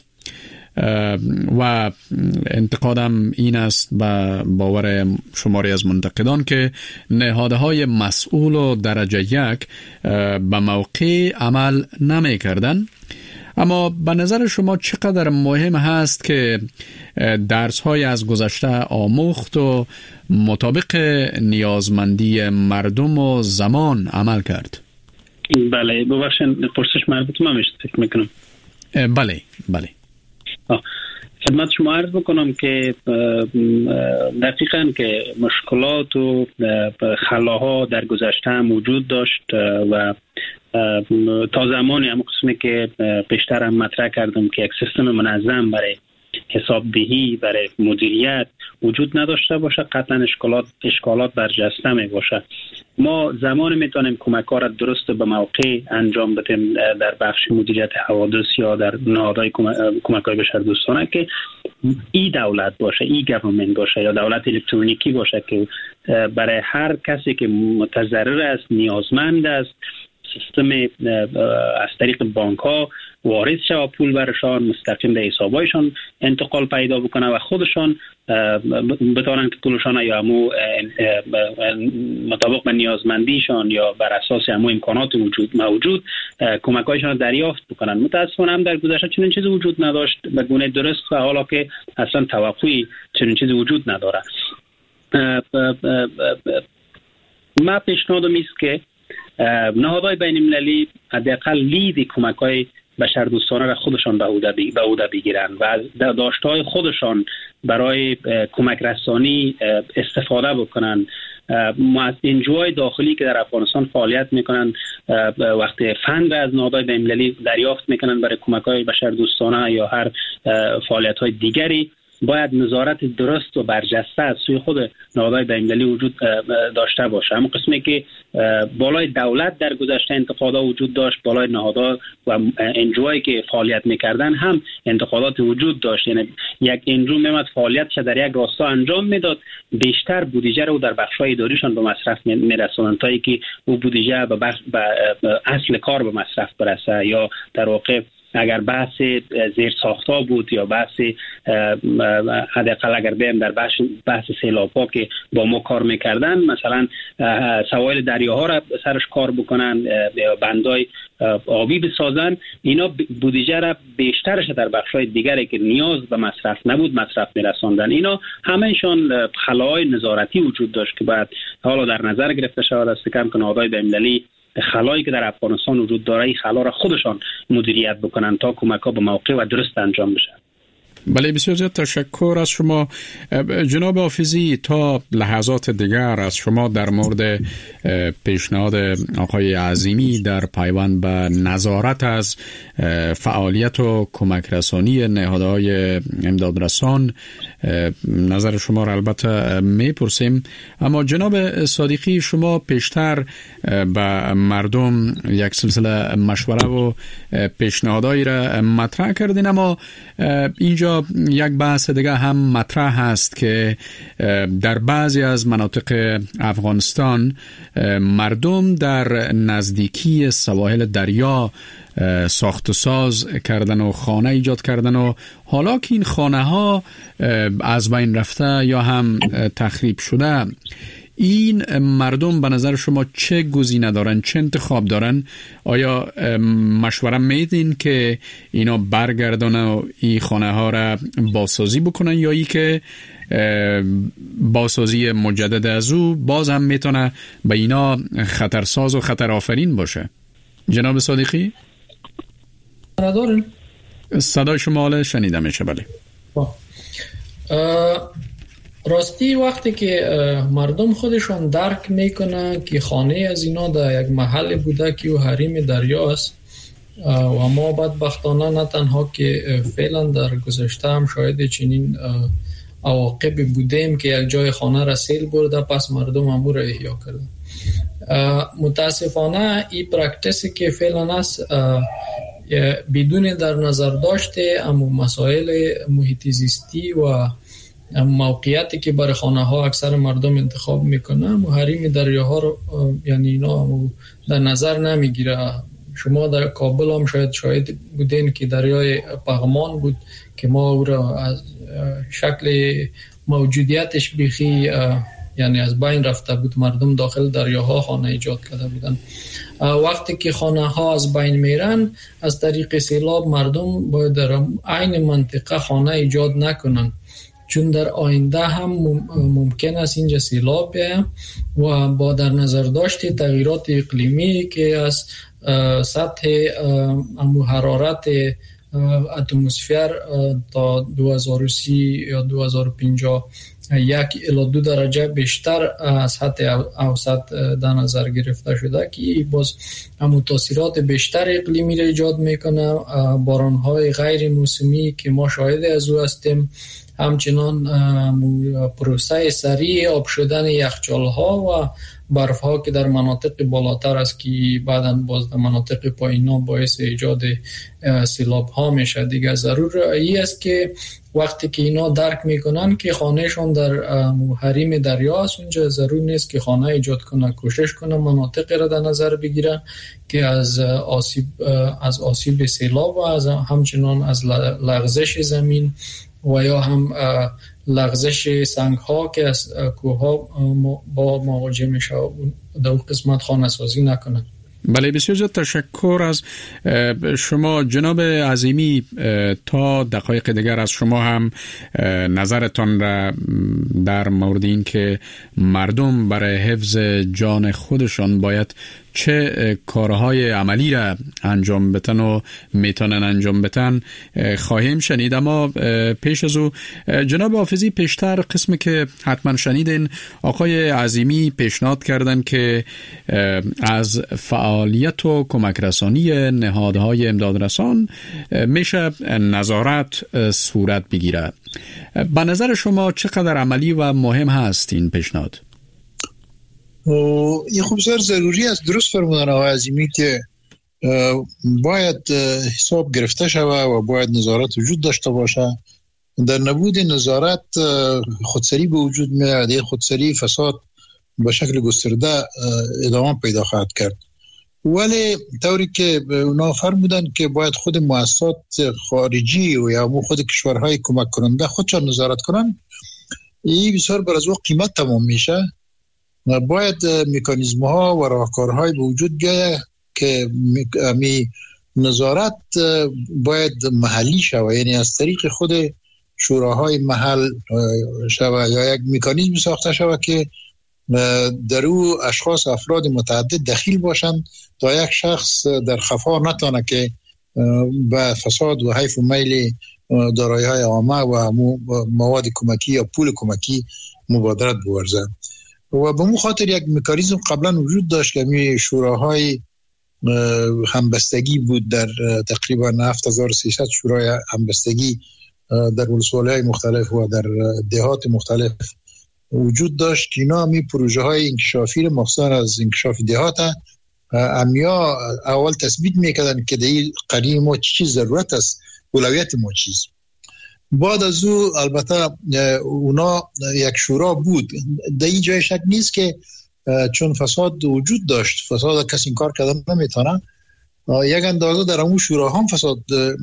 و انتقادم این است به باور شماری از منتقدان که نهادهای مسئول و درجه یک به موقع عمل نمی کردن. اما به نظر شما چقدر مهم هست که درس‌های از گذشته آموخت و مطابق نیازمندی مردم و زمان عمل کرد؟ بله ببخشید پرسش مربوط به من میشه فکر میکنم. بله بله خدمت شما عرض بکنم که دقیقاً که مشکلات و خلاها در گذشته هم وجود داشت و تا زمانی هم قسمی که پیشتر هم مطرح کردم که یک سیستم منظم برای حسابدهی برای مدیریت وجود نداشته باشه قطعا اشکالات اشکالات برجسته می باشه. ما زمان میتونیم کمک ها را درست به موقع انجام بدیم در بخش مدیریت حوادث یا در نهادهای کمک های بشردوستانه که ای دولت باشه، ای گورنمنت باشه یا دولت الکترونیکی باشه که برای هر کسی که متضرر است نیازمند است سیستم از طریق بانک ها وارد شود پول برشان مستقیم به حسابایشان انتقال پیدا بکنه و خودشان بتوانند که پولشان یا همو مطابق به نیازمندیشان یا بر اساس همو امکانات وجود موجود کمکایشان دریافت بکنن. متاسفانه هم در گذشته چنین چیزی وجود نداشت به گونه درست و حالا که اصلا توقعی چنین چیزی وجود نداره. ما پیشنهادم است که نهادهای بین المللی حداقل لید کمک‌های بشردوستانه را خودشان به عهده بگیرند و از داشته‌های خودشان برای کمک رسانی استفاده بکنند. از انجوهای داخلی که در افغانستان فعالیت میکنند وقتی فند از نهادهای بین المللی دریافت میکنند برای کمک‌های بشردوستانه یا هر فعالیت‌های دیگری، باید نظارت درست و برجسته از سوی خود نهادهای بین المللی وجود داشته باشه. اما قسمی که بالای دولت در گذشته انتقادات وجود داشت، بالای نهادها و انجوهایی که فعالیت میکردن هم انتقادات وجود داشت. یعنی یک انجو میمد فعالیتش در یک راستا انجام میداد، بیشتر بودجه رو در بخش‌های اداریشان به مصرف میرسوندن تا اینکه او بودجه به بخش به اصل کار به مصرف برسه. یا در واقع اگر بحث زیر ساخت‌ها بود یا بحث حداقل اگر بیم در بحث بحث سیلاب‌ها که با ما کار میکردن، مثلا سواحل دریاها را سرش کار بکنن یا بندای آبی بسازن، اینا بودجه را بیشترش در بخش‌های دیگری که نیاز به مصرف نبود مصرف میرساندن. اینا همه‌شان خلاهای نظارتی وجود داشت که باید حالا در نظر گرفته شود است که نهادهای بین المللی خلایی که در افغانستان وجود داره این خلا را خودشان مدیریت بکنن تا کمک‌ها به موقع و درست انجام بشه. بله، بسیار زیاد تشکر از شما جناب حافظی. تا لحظات دیگر از شما در مورد پیشنهاد آقای عظیمی در پیوند به نظارت از فعالیت و کمک رسانی نهادهای امدادرسان نظر شما را البته میپرسیم. اما جناب صادقی، شما پیشتر به مردم یک سلسله مشوره و پیشنهادایی را مطرح کردین، اما اینجا یک بحث دیگه هم مطرح هست که در بعضی از مناطق افغانستان مردم در نزدیکی سواحل دریا ساخت و ساز کردن و خانه ایجاد کردن و حالا که این خانه ها از بین رفته یا هم تخریب شده، این مردم به نظر شما چه گزینه دارن، چه انتخاب دارن؟ آیا مشوره میدین که اینا برگردن و این خانه ها را بازسازی بکنن یا ای که بازسازی مجدد از او باز هم میتونه به اینا خطرساز و خطر آفرین باشه؟ جناب صادقی دارین؟ صدای شما حالا شنیده میشه. بله. راستی وقتی که مردم خودشون درک میکنن که خانه از اینا در یک محل بوده که او حریم دریاست و ما بدبختانه نه تنها که فعلا در گذشته هم شاید چنین عواقب بودیم که یک جای خانه را سیل برده، پس مردم امو را احیا کردن. متاسفانه این پرکتیسی که فعلا است بدون در نظر داشته امو مسائل محیط زیستی و موقعیتی که برای خانه ها اکثر مردم انتخاب میکنه محریم دریاها رو یعنی اینا در نظر نمیگیره. شما در کابل هم شاید شاید بودین که دریای پغمان بود که ما او را از شکل موجودیتش بیخی یعنی از بین رفته بود، مردم داخل دریاها خانه ایجاد کرده بودن. وقتی که خانه ها از بین میرن از طریق سیلاب مردم باید در عین منطقه خانه ایجاد نکنن، چون در آینده هم ممکن است اینجا سیلاب بیاید و با در نظر داشت تغییرات اقلیمی که از سطح امو حرارت اتمسفر تا دو هزار و سی یا دو هزار و پنجاه یک الی دو درجه بیشتر از حد اوسط در نظر گرفته شده که باز همون تاثیرات بیشتر اقلیمی را ایجاد میکنه. بارانهای غیر موسمی که ما شاهد از او هستیم، همچنان پروسه سریع آب شدن یخچال‌ها و برف‌ها که در مناطق بالاتر است که بعداً باز در مناطق پایین‌ها باعث ایجاد سیلاب‌ها میشه. دیگه ضرور ای است که وقتی که اینا درک میکنن که خانهشون در حریم دریا است، اونجا ضرور نیست که خانه ایجاد کنه، کوشش کنه مناطق را در نظر بگیرن که از آسیب از آسیب سیلاب و از همچنان از لغزش زمین و یا هم لغزش سنگ ها که از کوه ها با مواجه میشه در اون قسمت خانه سازی نکنن. بله، بسیار زیاد تشکر از شما جناب عظیمی. تا دقایق دیگر از شما هم نظرتان را در مورد این که مردم برای حفظ جان خودشان باید چه کارهای عملی را انجام بدن و میتونن انجام بدن خواهیم شنید. اما پیش از او جناب حافظی، پیشتر قسمی که حتما شنیدین آقای عظیمی پیشنهاد کردن که از فعالیت و کمک رسانی نهادهای امدادرسان میشه نظارت صورت بگیره. به نظر شما چقدر عملی و مهم هست این پیشنهاد؟ این خوب بسیار ضروری است. درست فرمودن آقای عظیمی که باید حساب گرفته شود و باید نظارت وجود داشته باشه. در نبود نظارت خودسری به وجود میاد. خودسری فساد به شکل گسترده ادامه پیدا خواهد کرد. ولی طوری که اونا فرمودن که باید خود مؤسسات خارجی و یا خود کشورهای کمک کننده خودشان نظارت کنن، این بسیار بر از وقت قیمت تمام میشه. باید مکانیزم ها و راهکارهای به وجود بیاید که می نظارت باید محلی شود، یعنی از طریق خود شوراهای محل شود یا یک مکانیزم ساخته شود که در او اشخاص افراد متعدد دخیل باشند تا یک شخص در خفا نتونه که به فساد و حیف و میل دارایی های عامه و مواد کمکی یا پول کمکی مبادرت بورزه. و به مو خاطر یک مکانیزم قبلا وجود داشت که می شوراهای همبستگی بود در تقریبا هفت هزار و سیصد شورای همبستگی در ولسوالی‌های مختلف و در دهات مختلف وجود داشت که اینا می پروژه های انکشافی رو مخصوصا از انکشاف دهات امیا اول تثبیت میکردن که در این قریه ما چی ضرورت است، اولویت ما چیست. بعد از او البته اونا یک شورا بود. در این جای شک نیست که چون فساد وجود داشت، فساد کسی این کار کردن نمیتونه، یک اندازه در اون شورا هم فساد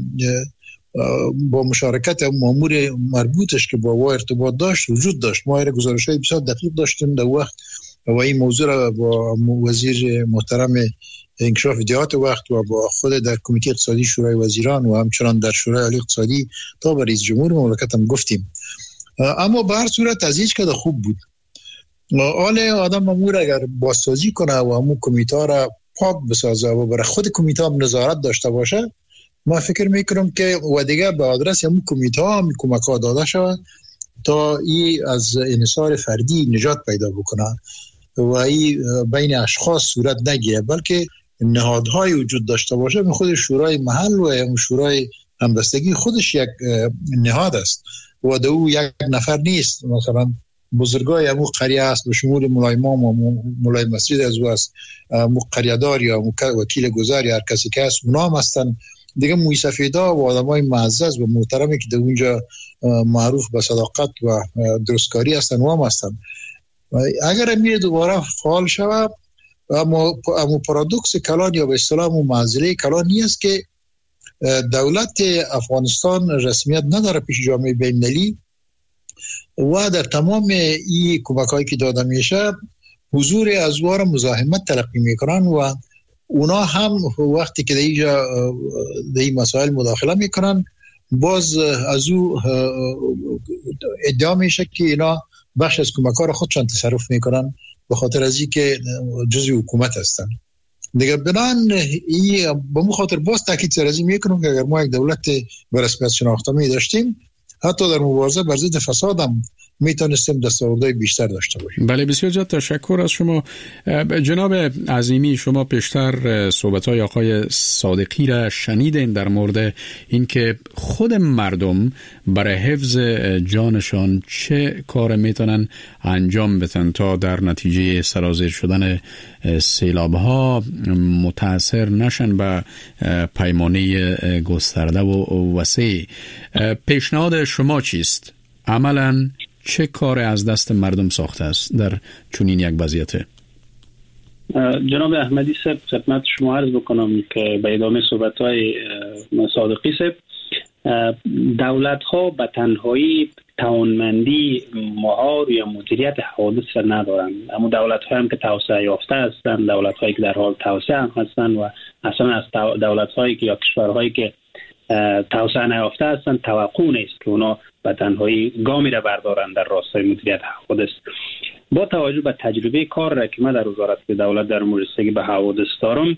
با مشارکت مامور مربوطش که با وا ارتباط داشت وجود داشت. ما ایره گزارش های بسیار دقیق داشتیم در وقت و این موضوع را با وزیر محترم انکشاف دهات وقت و با خود در کمیته اقتصادی شورای وزیران و همچنان در شورای عالی اقتصادی تا به رئیس جمهور مملکت هم گفتیم. اما به هر صورت از هیچ کده خوب بود. حال آدم مامور اگر بازسازی کنه و همون کمیته را پاک بسازه و برای خود کمیته هم نظارت داشته باشه، ما فکر میکنم که و دیگه به آدرس همون کمیته هم کمک ها داده شود تا این از انحصار فردی نجات پیدا بکنه و این بین اشخاص صورت نگیره، بلکه نهادهای وجود داشته باشه. به خود شورای محل و یا شورای همبستگی خودش یک نهاد است و دو او یک نفر نیست. مثلا بزرگای همون قریه است به شمول مولای امام و مولای مسجد از او است، قریه‌دار یا وکیل گذار یا هر کسی که هست اونا هم هستن دیگه. موی سفیدا و آدمای معزز و محترمی که در اونجا معروف به صداقت و درستکاری هستن و هم هستن. اگر میره دوباره فعال شود، اما اما پارادوکس کلان یا به اصطلاح معضله کلان نیست که دولت افغانستان رسمیت نداره پیش جامعه بین‌المللی و در تمام این کمک‌هایی که داده میشه حضور ازوار مزاحمت تلقی میکنن و اونا هم وقتی که در اینجا در این مسائل مداخله میکنن باز از او ادعا میشه که اینا بخش از کمک‌ها را خودشان تصرف میکنن به خاطر از اینکه جزء حکومت هستن دیگه. بنان این به مو خاطر باز تاکید سر از این میکنم که اگر ما یک دولت به رسمیت شناخته می داشتیم، حتی در مبارزه بر ضد فساد هم میتونستیم دستاوردهای بیشتر داشته باشیم. بله، بسیار زیاد تشکر از شما جناب عظیمی. شما پیشتر صحبت‌های آقای صادقی را شنیدین در مورد اینکه خود مردم برای حفظ جانشان چه کار میتونن انجام بدن تا در نتیجه سرازیر شدن سیلاب‌ها متاثر نشن به پیمانه گسترده و وسیع. پیشنهاد شما چیست؟ عملاً چه کار از دست مردم ساخته است در چنین یک وضعیت؟ جناب احمدی صاحب، خدمت شما عرض بکنم که به ادامه صحبت‌های صادقی صاحب دولت ها به تنهایی توانمندی مهار یا مدیریت حوادث را ندارند، اما دولت ها هم که توسعه یافته هستند، دولت هایی که در حال توسعه هم هستند و اصلا از دولت هایی که یا کشورهایی که توسعه نیافته هستند توقع نیست که اونا به تنهایی گامی را بردارند در راستای مدیریت حوادث. با توجه به تجربه کار را که من در وزارت دولت در امور رسیدگی به حوادث دارم،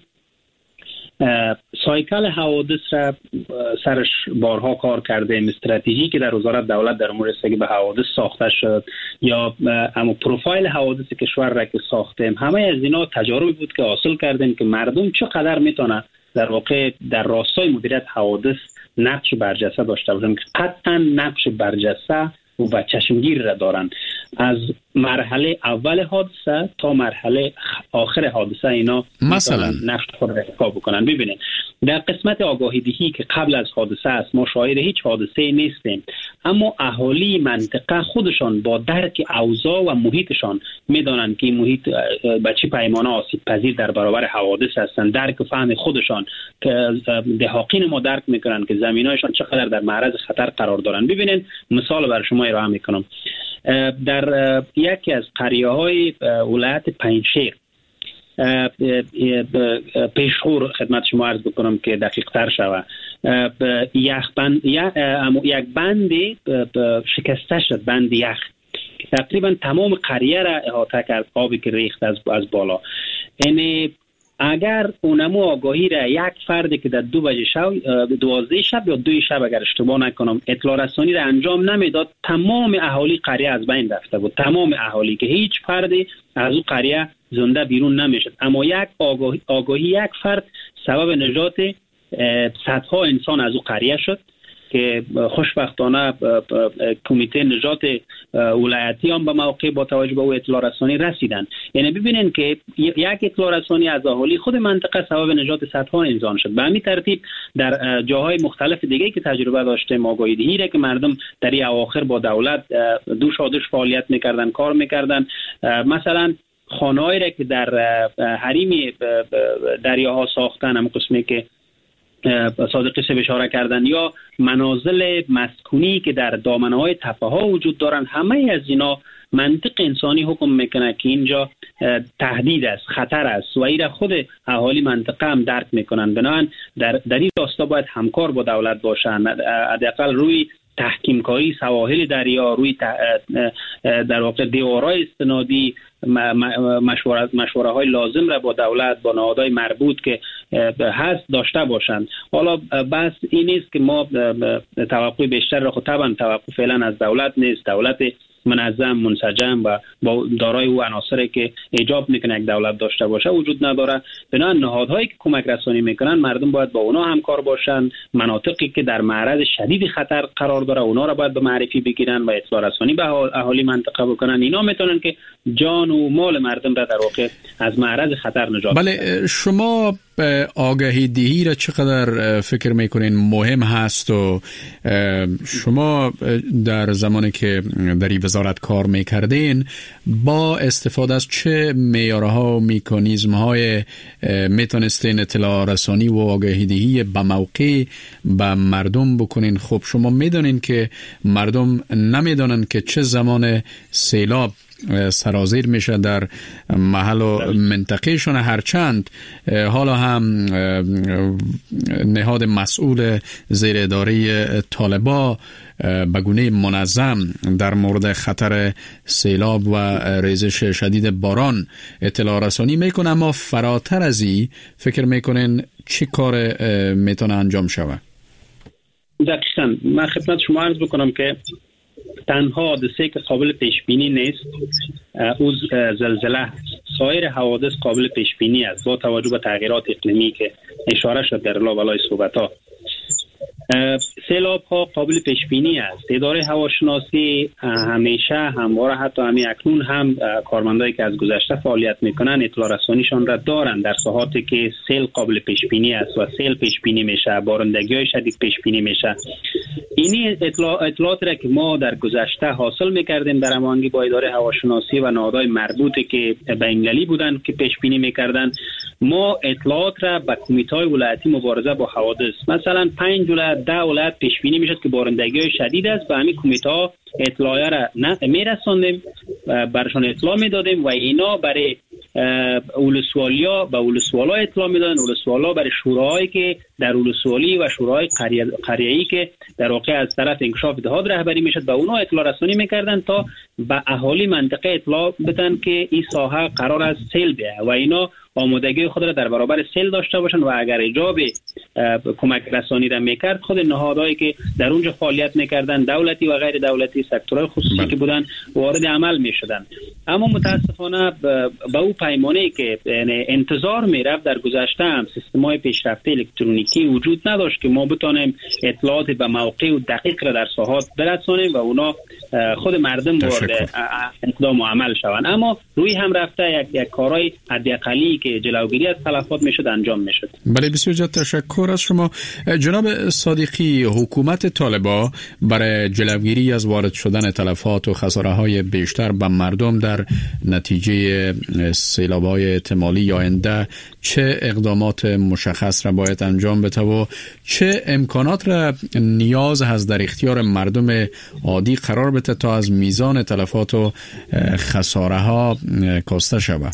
سایکل حوادث را سرش بارها کار کردیم. استراتژی که در وزارت دولت در امور رسیدگی به حوادث ساخته شد یا اما پروفایل حوادث کشور را که ساختیم، همه از اینا تجاربی بود که حاصل کردیم که مردم چقدر میتونه در واقع در راستای مدیریت حوادث نقش برجسته داشته باشند، که قطعا نقش برجسته و چشمگیر را دارند. از مرحله اول حادثه تا مرحله آخر حادثه اینا مثلا نقش خود را ایفا بکنن. ببینید در قسمت آگاهی دهی که قبل از حادثه است، ما شاهد هیچ حادثه نیستیم، اما اهالی منطقه خودشان با درک اوضاع و محیطشان میدانند که این محیط به چه پیمانه آسیب پذیر در برابر حوادث هستند. درک و فهم خودشان که دهاقین ما درک میکنند که زمینایشان چقدر در معرض خطر قرار دارند. ببینید مثال برای شما ارائه میکنم. در یکی از قریه‌های ولایت پنجشیر، پیشخور خدمت شما عرض بکنم که دقیق تر شود، یک بند یک بندی شکسته شد، بند یخ تقریبا تمام قریه را احاطه کرد، آبی که ریخت از از بالا. یعنی اگر اونمو آگاهی را یک فردی که در دو بجه شب، دوازده شب یا دوی شب اگر اشتباه نکنم اطلاع رسانی را انجام نمیداد، تمام اهالی قریه از بین رفته بود، تمام اهالی که هیچ فردی از اون قریه زنده بیرون نمیشد. اما یک آگاهی, آگاهی یک فرد سبب نجات صدها انسان از اون قریه شد که خوشبختانه کمیته نجات ولایتی هم به موقع با توجه به او اطلاع رسانی رسیدن. یعنی ببینید که یک اطلاع رسانی از اهالی خود منطقه سبب نجات صدها انسان شد. به همین ترتیب در جاهای مختلف دیگه که تجربه داشتیم آگاهی دهی را که مردم در این اواخر با دولت دوش آدوش فعالیت میکردن، کار میکردن. مثلا خانه‌ای را که در حریم دریاها ساختن، هم قسمی که صادقی سه اشاره کردن، یا منازل مسکونی که در دامنه‌های تپه‌ها وجود دارند، همه از اینا منطق انسانی حکم میکنه که اینجا تهدید است، خطر است و این خود اهالی منطقه هم درک میکنن. بنابراین در در این راستا باید همکار با دولت باشن، حداقل روی تحکیم کاری سواحل دریا، روی در واقع دیوارهای استنادی مشوره مشوره های لازم را با دولت، با نهادهای مربوط که هست داشته باشند. حالا بس این نیست که ما توقع بیشتر را، خود طبعا توقع فعلا از دولت نیست، دولت منظم، منسجم و با دارای او عناصری که ایجاب میکنه یک دولت داشته باشه وجود نداره. بنابراین نهادهایی که کمک رسانی میکنن مردم باید با اونا همکار باشن. مناطقی که در معرض شدید خطر قرار داره اونا را باید به معرفی بگیرن و اطلاع رسانی به اهالی منطقه بکنن. اینا میتونن که جان و مال مردم را در واقع از معرض خطر نجات بدن. بله، شما آگاهی دهی را چقدر فکر میکنین مهم هست و شما در زمانی که در این وزارت کار میکردین با استفاده از چه معیارها و مکانیزم‌های میتونستین اطلاع رسانی و آگاهی دهی به موقع به مردم بکنین؟ خب شما میدونین که مردم نمیدونن که چه زمان سیلاب سرازیر میشه در محل و منطقهشون، هرچند حالا هم نهاد مسئول زیر اداره طالبا به گونه منظم در مورد خطر سیلاب و ریزش شدید باران اطلاع رسانی میکنه، اما فراتر از این فکر میکنین چی کار میتونه انجام شود؟ دقیقاً من خدمت شما عرض بکنم که تنها حادثه که قابل پیش بینی نیست او زلزله، سایر حوادث قابل پیش بینی است با توجه به تغییرات اقلیمی که اشاره شد در لابلای صحبت‌ها. سیلاب ها قابل پیش بینی است. اداره هواشناسی همیشه همواره، حتی همین اکنون هم کارمندایی که از گذشته فعالیت میکنن اطلاع رسانیشان را دارن در ساحاتی که سیل قابل پیش بینی است و سیل پیش بینی میشه، بارندگی های شدید پیش بینی میشه. اینی اطلاع اطلاعات را که ما در گذشته حاصل میکردیم در هماهنگی با اداره هواشناسی و نهادهای مربوطه که بین‌المللی بودن که پیش بینی میکردن، ما اطلاعات را به کمیته‌های ولایتی مبارزه با حوادث، مثلا پنج ولایت ده ولایت پیش بینی میشد که بارندگی شدید است، به همین کمیته‌ها اطلاعات را میرساندیم، برشان اطلاع میدادیم و اینا برای اولسوالیا به اولسوالا اطلاع میدادن، اولسوالا برای شوراهایی که در اولسوالی و شوراهای قریه‌ای که در واقع از طرف انکشاف دهات رهبری میشد به اونا اطلاع رسانی میکردن تا به اهالی منطقه اطلاع بدن که این ساحه قرار است سیل بیه و اینا آمادگی خود را در برابر سیل داشته باشن و اگر اجاب کمک رسانی را میکرد خود نهادهایی که در اونجا فعالیت میکردن، دولتی و غیر دولتی، سکتورهای خصوصی بله. که بودن وارد عمل میشدن. اما متاسفانه به او پیمانه که انتظار میرفت در گذشته هم سیستم‌های پیشرفته الکترونیکی وجود نداشت که ما بتونیم اطلاعات به موقع و دقیق را در ساحات برسانیم و اونا خود مردم وارد اقدام و عمل شوند. اما روی هم رفته یک یک کارهای حداقلی که جلوگیری از تلفات میشد انجام میشد. بله بسیار زیاد تشکر از شما جناب صادقی. حکومت طالبان برای جلوگیری از وارد شدن تلفات و خساره‌های بیشتر به مردم در نتیجه سیلاب‌های احتمالی آینده چه اقدامات مشخص را باید انجام بده و چه امکانات را نیاز هست در اختیار مردم عادی قرار بده تا از میزان تلفات و خساره‌ها کاسته شود؟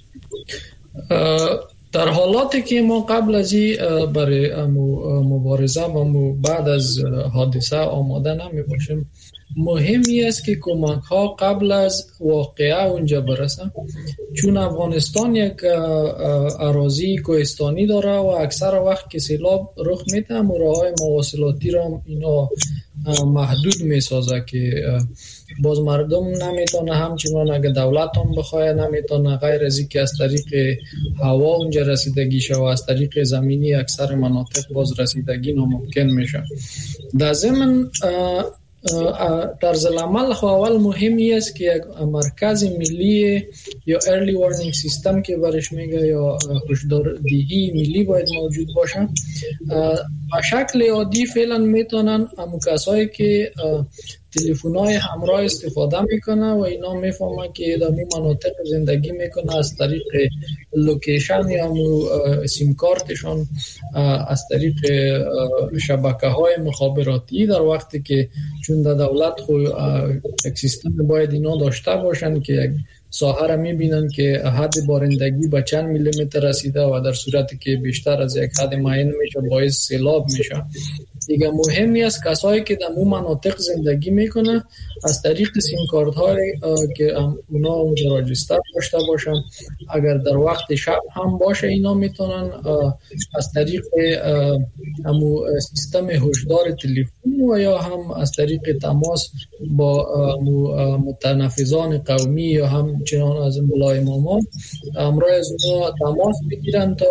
در حالاتی که ما قبل از این برای مبارزه و بعد از حادثه آماده نمی باشیم، مهمی است که کمک ها قبل از واقعه اونجا برسه، چون افغانستان یک اراضی کوهستانی داره و اکثر وقت که سیلاب رخ میده راههای مواصلاتی را اینا محدود میسازه که باز مردم نمیتونه، همچنان اگه دولت هم بخواه نمیتونه، غیر از این که از طریق هوا اونجا رسیدگی شه و از طریق زمینی اکثر مناطق باز رسیدگی ناممکن میشه. در ضمن طرز العمل اول مهمی است که یک مرکز ملی یا ارلی وارنینگ سیستم که برش میگه یا هشداردهی ملی باید موجود باشه. به شکل عادی فعلا میتونن همون کسایی که تلفن‌های همراه استفاده میکنه و اینا میفهمه که در اون مناطق زندگی میکنه از طریق لوکیشن یا سیم کارتشون از طریق شبکه‌های مخابراتی، در وقتی که چون در دولت خو یک سیستم باید اینا داشته باشن که یک ساحه را میبینن که حد بارندگی به چند میلیمتر رسیده و در صورتی که بیشتر از یک حد معین میشه باعث سیلاب میشه. دیگه مهمی است کسایی که در اون مناطق زندگی میکنه از طریق سیم کارت های که اونا اونجا راجستر داشته باشن، اگر در وقت شب هم باشه اینا میتونن از طریق همو سیستم هشدار تلفن و یا هم از طریق تماس با متنفذان قومی یا هم چنان از ملایمامان امروز از اونا تماس بگیرن تا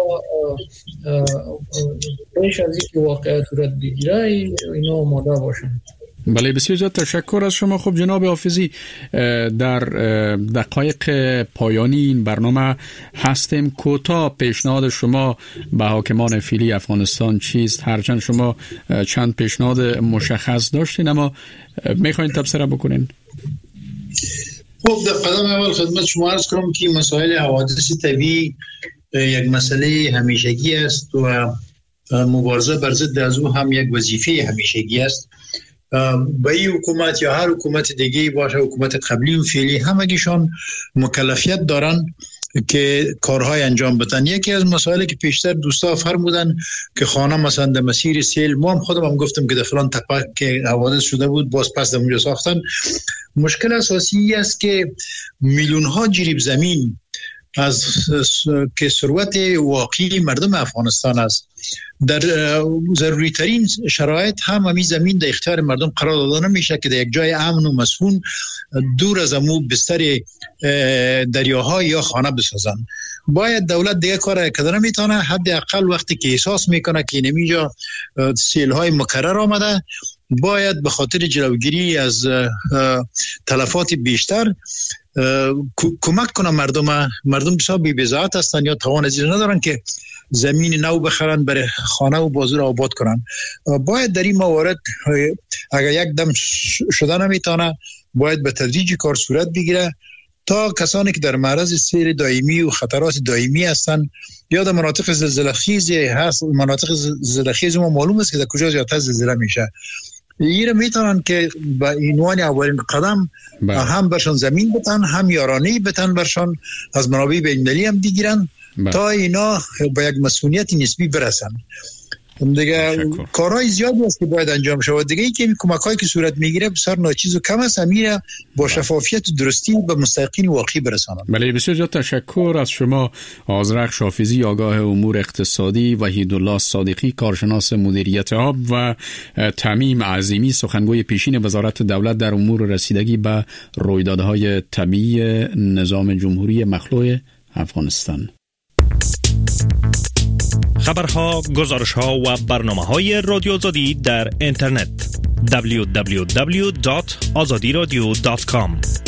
پیش از اینکه واقعیت صورت بگیره اینا آماده باشن. بله بسیار زیاد تشکر از شما. خب جناب حافظی، در دقایق پایانی این برنامه هستیم. کوتاه پیشنهاد شما به حاکمان فعلی افغانستان چیست؟ هرچند شما چند پیشنهاد مشخص داشتین اما میخواین تبصره بکنین. خب در قدم اول خدمت شما عرض کنم که مسائل حوادث طبیعی یک مسئله همیشگی است و مبارزه بر ضد از او هم یک وظیفه همیشگی است. با این حکومت یا هر حکومت دیگه باشه، حکومت قبلی و فعلی، همگیشان مکلفیت دارن که کارهای انجام بدن. یکی از مسائلی که پیشتر دوستا فرمودن که خانه مثلا در مسیر سیل، ما هم خودم هم گفتم که در فلان تپه که حوادث شده بود باز پس در اونجا ساختن. مشکل اساسی است که میلیون ها جریب زمین از که ثروت واقعی مردم افغانستان است، در ضروری ترین شرایط هم همین زمین در اختیار مردم قرار داده نمیشه که در یک جای امن و مسکون دور از امو بستر دریاها یا خانه بسازن. باید دولت دیگه کار کرده نمیتونه، حداقل وقتی که احساس میکنه که اینجا سیل‌های مکرر آمده، باید به خاطر جلوگیری از تلفات بیشتر کمک کنه مردم. مردم بسیار بی‌بضاعت هستند یا توان از این ندارن که زمین نو بخرن برای خانه و بازار آباد کنن. باید در این موارد اگر یک دم شده نمیتونه، باید به تدریج کار صورت بگیره تا کسانی که در معرض سیل دائمی و خطرات دائمی هستند یا در مناطق زلزله خیز هست. مناطق زلزله خیز ما معلوم است که در کجا زیادتر زلزله میشه. ایره میتونن که با عنوان اولین قدم با. هم برشان زمین بتن، هم یارانه بتن برشان، از منابع بین‌المللی هم بگیرن تا اینا با یک مسئولیت نسبی برسن. دیگه کارهای زیادی است که باید انجام شود. دیگه این که کمک‌هایی که صورت میگیره بسیار ناچیز و کم است، امیره با شفافیت و درستی به مستحقین واقعی برسانند. بله، بسیار زیاد تشکر از شما آذرخش شافیزی، آگاه امور اقتصادی، وحیدالله صادقی، کارشناس مدیریت آب، و تمیم عظیمی، سخنگوی پیشین وزارت دولت در امور رسیدگی به رویدادهای طبیعی نظام جمهوری مخلوع افغانستان. خبرها، گزارشها و برنامه‌های رادیو آزادی در اینترنت دبلیو دبلیو دبلیو دات آزادی رادیو دات کام.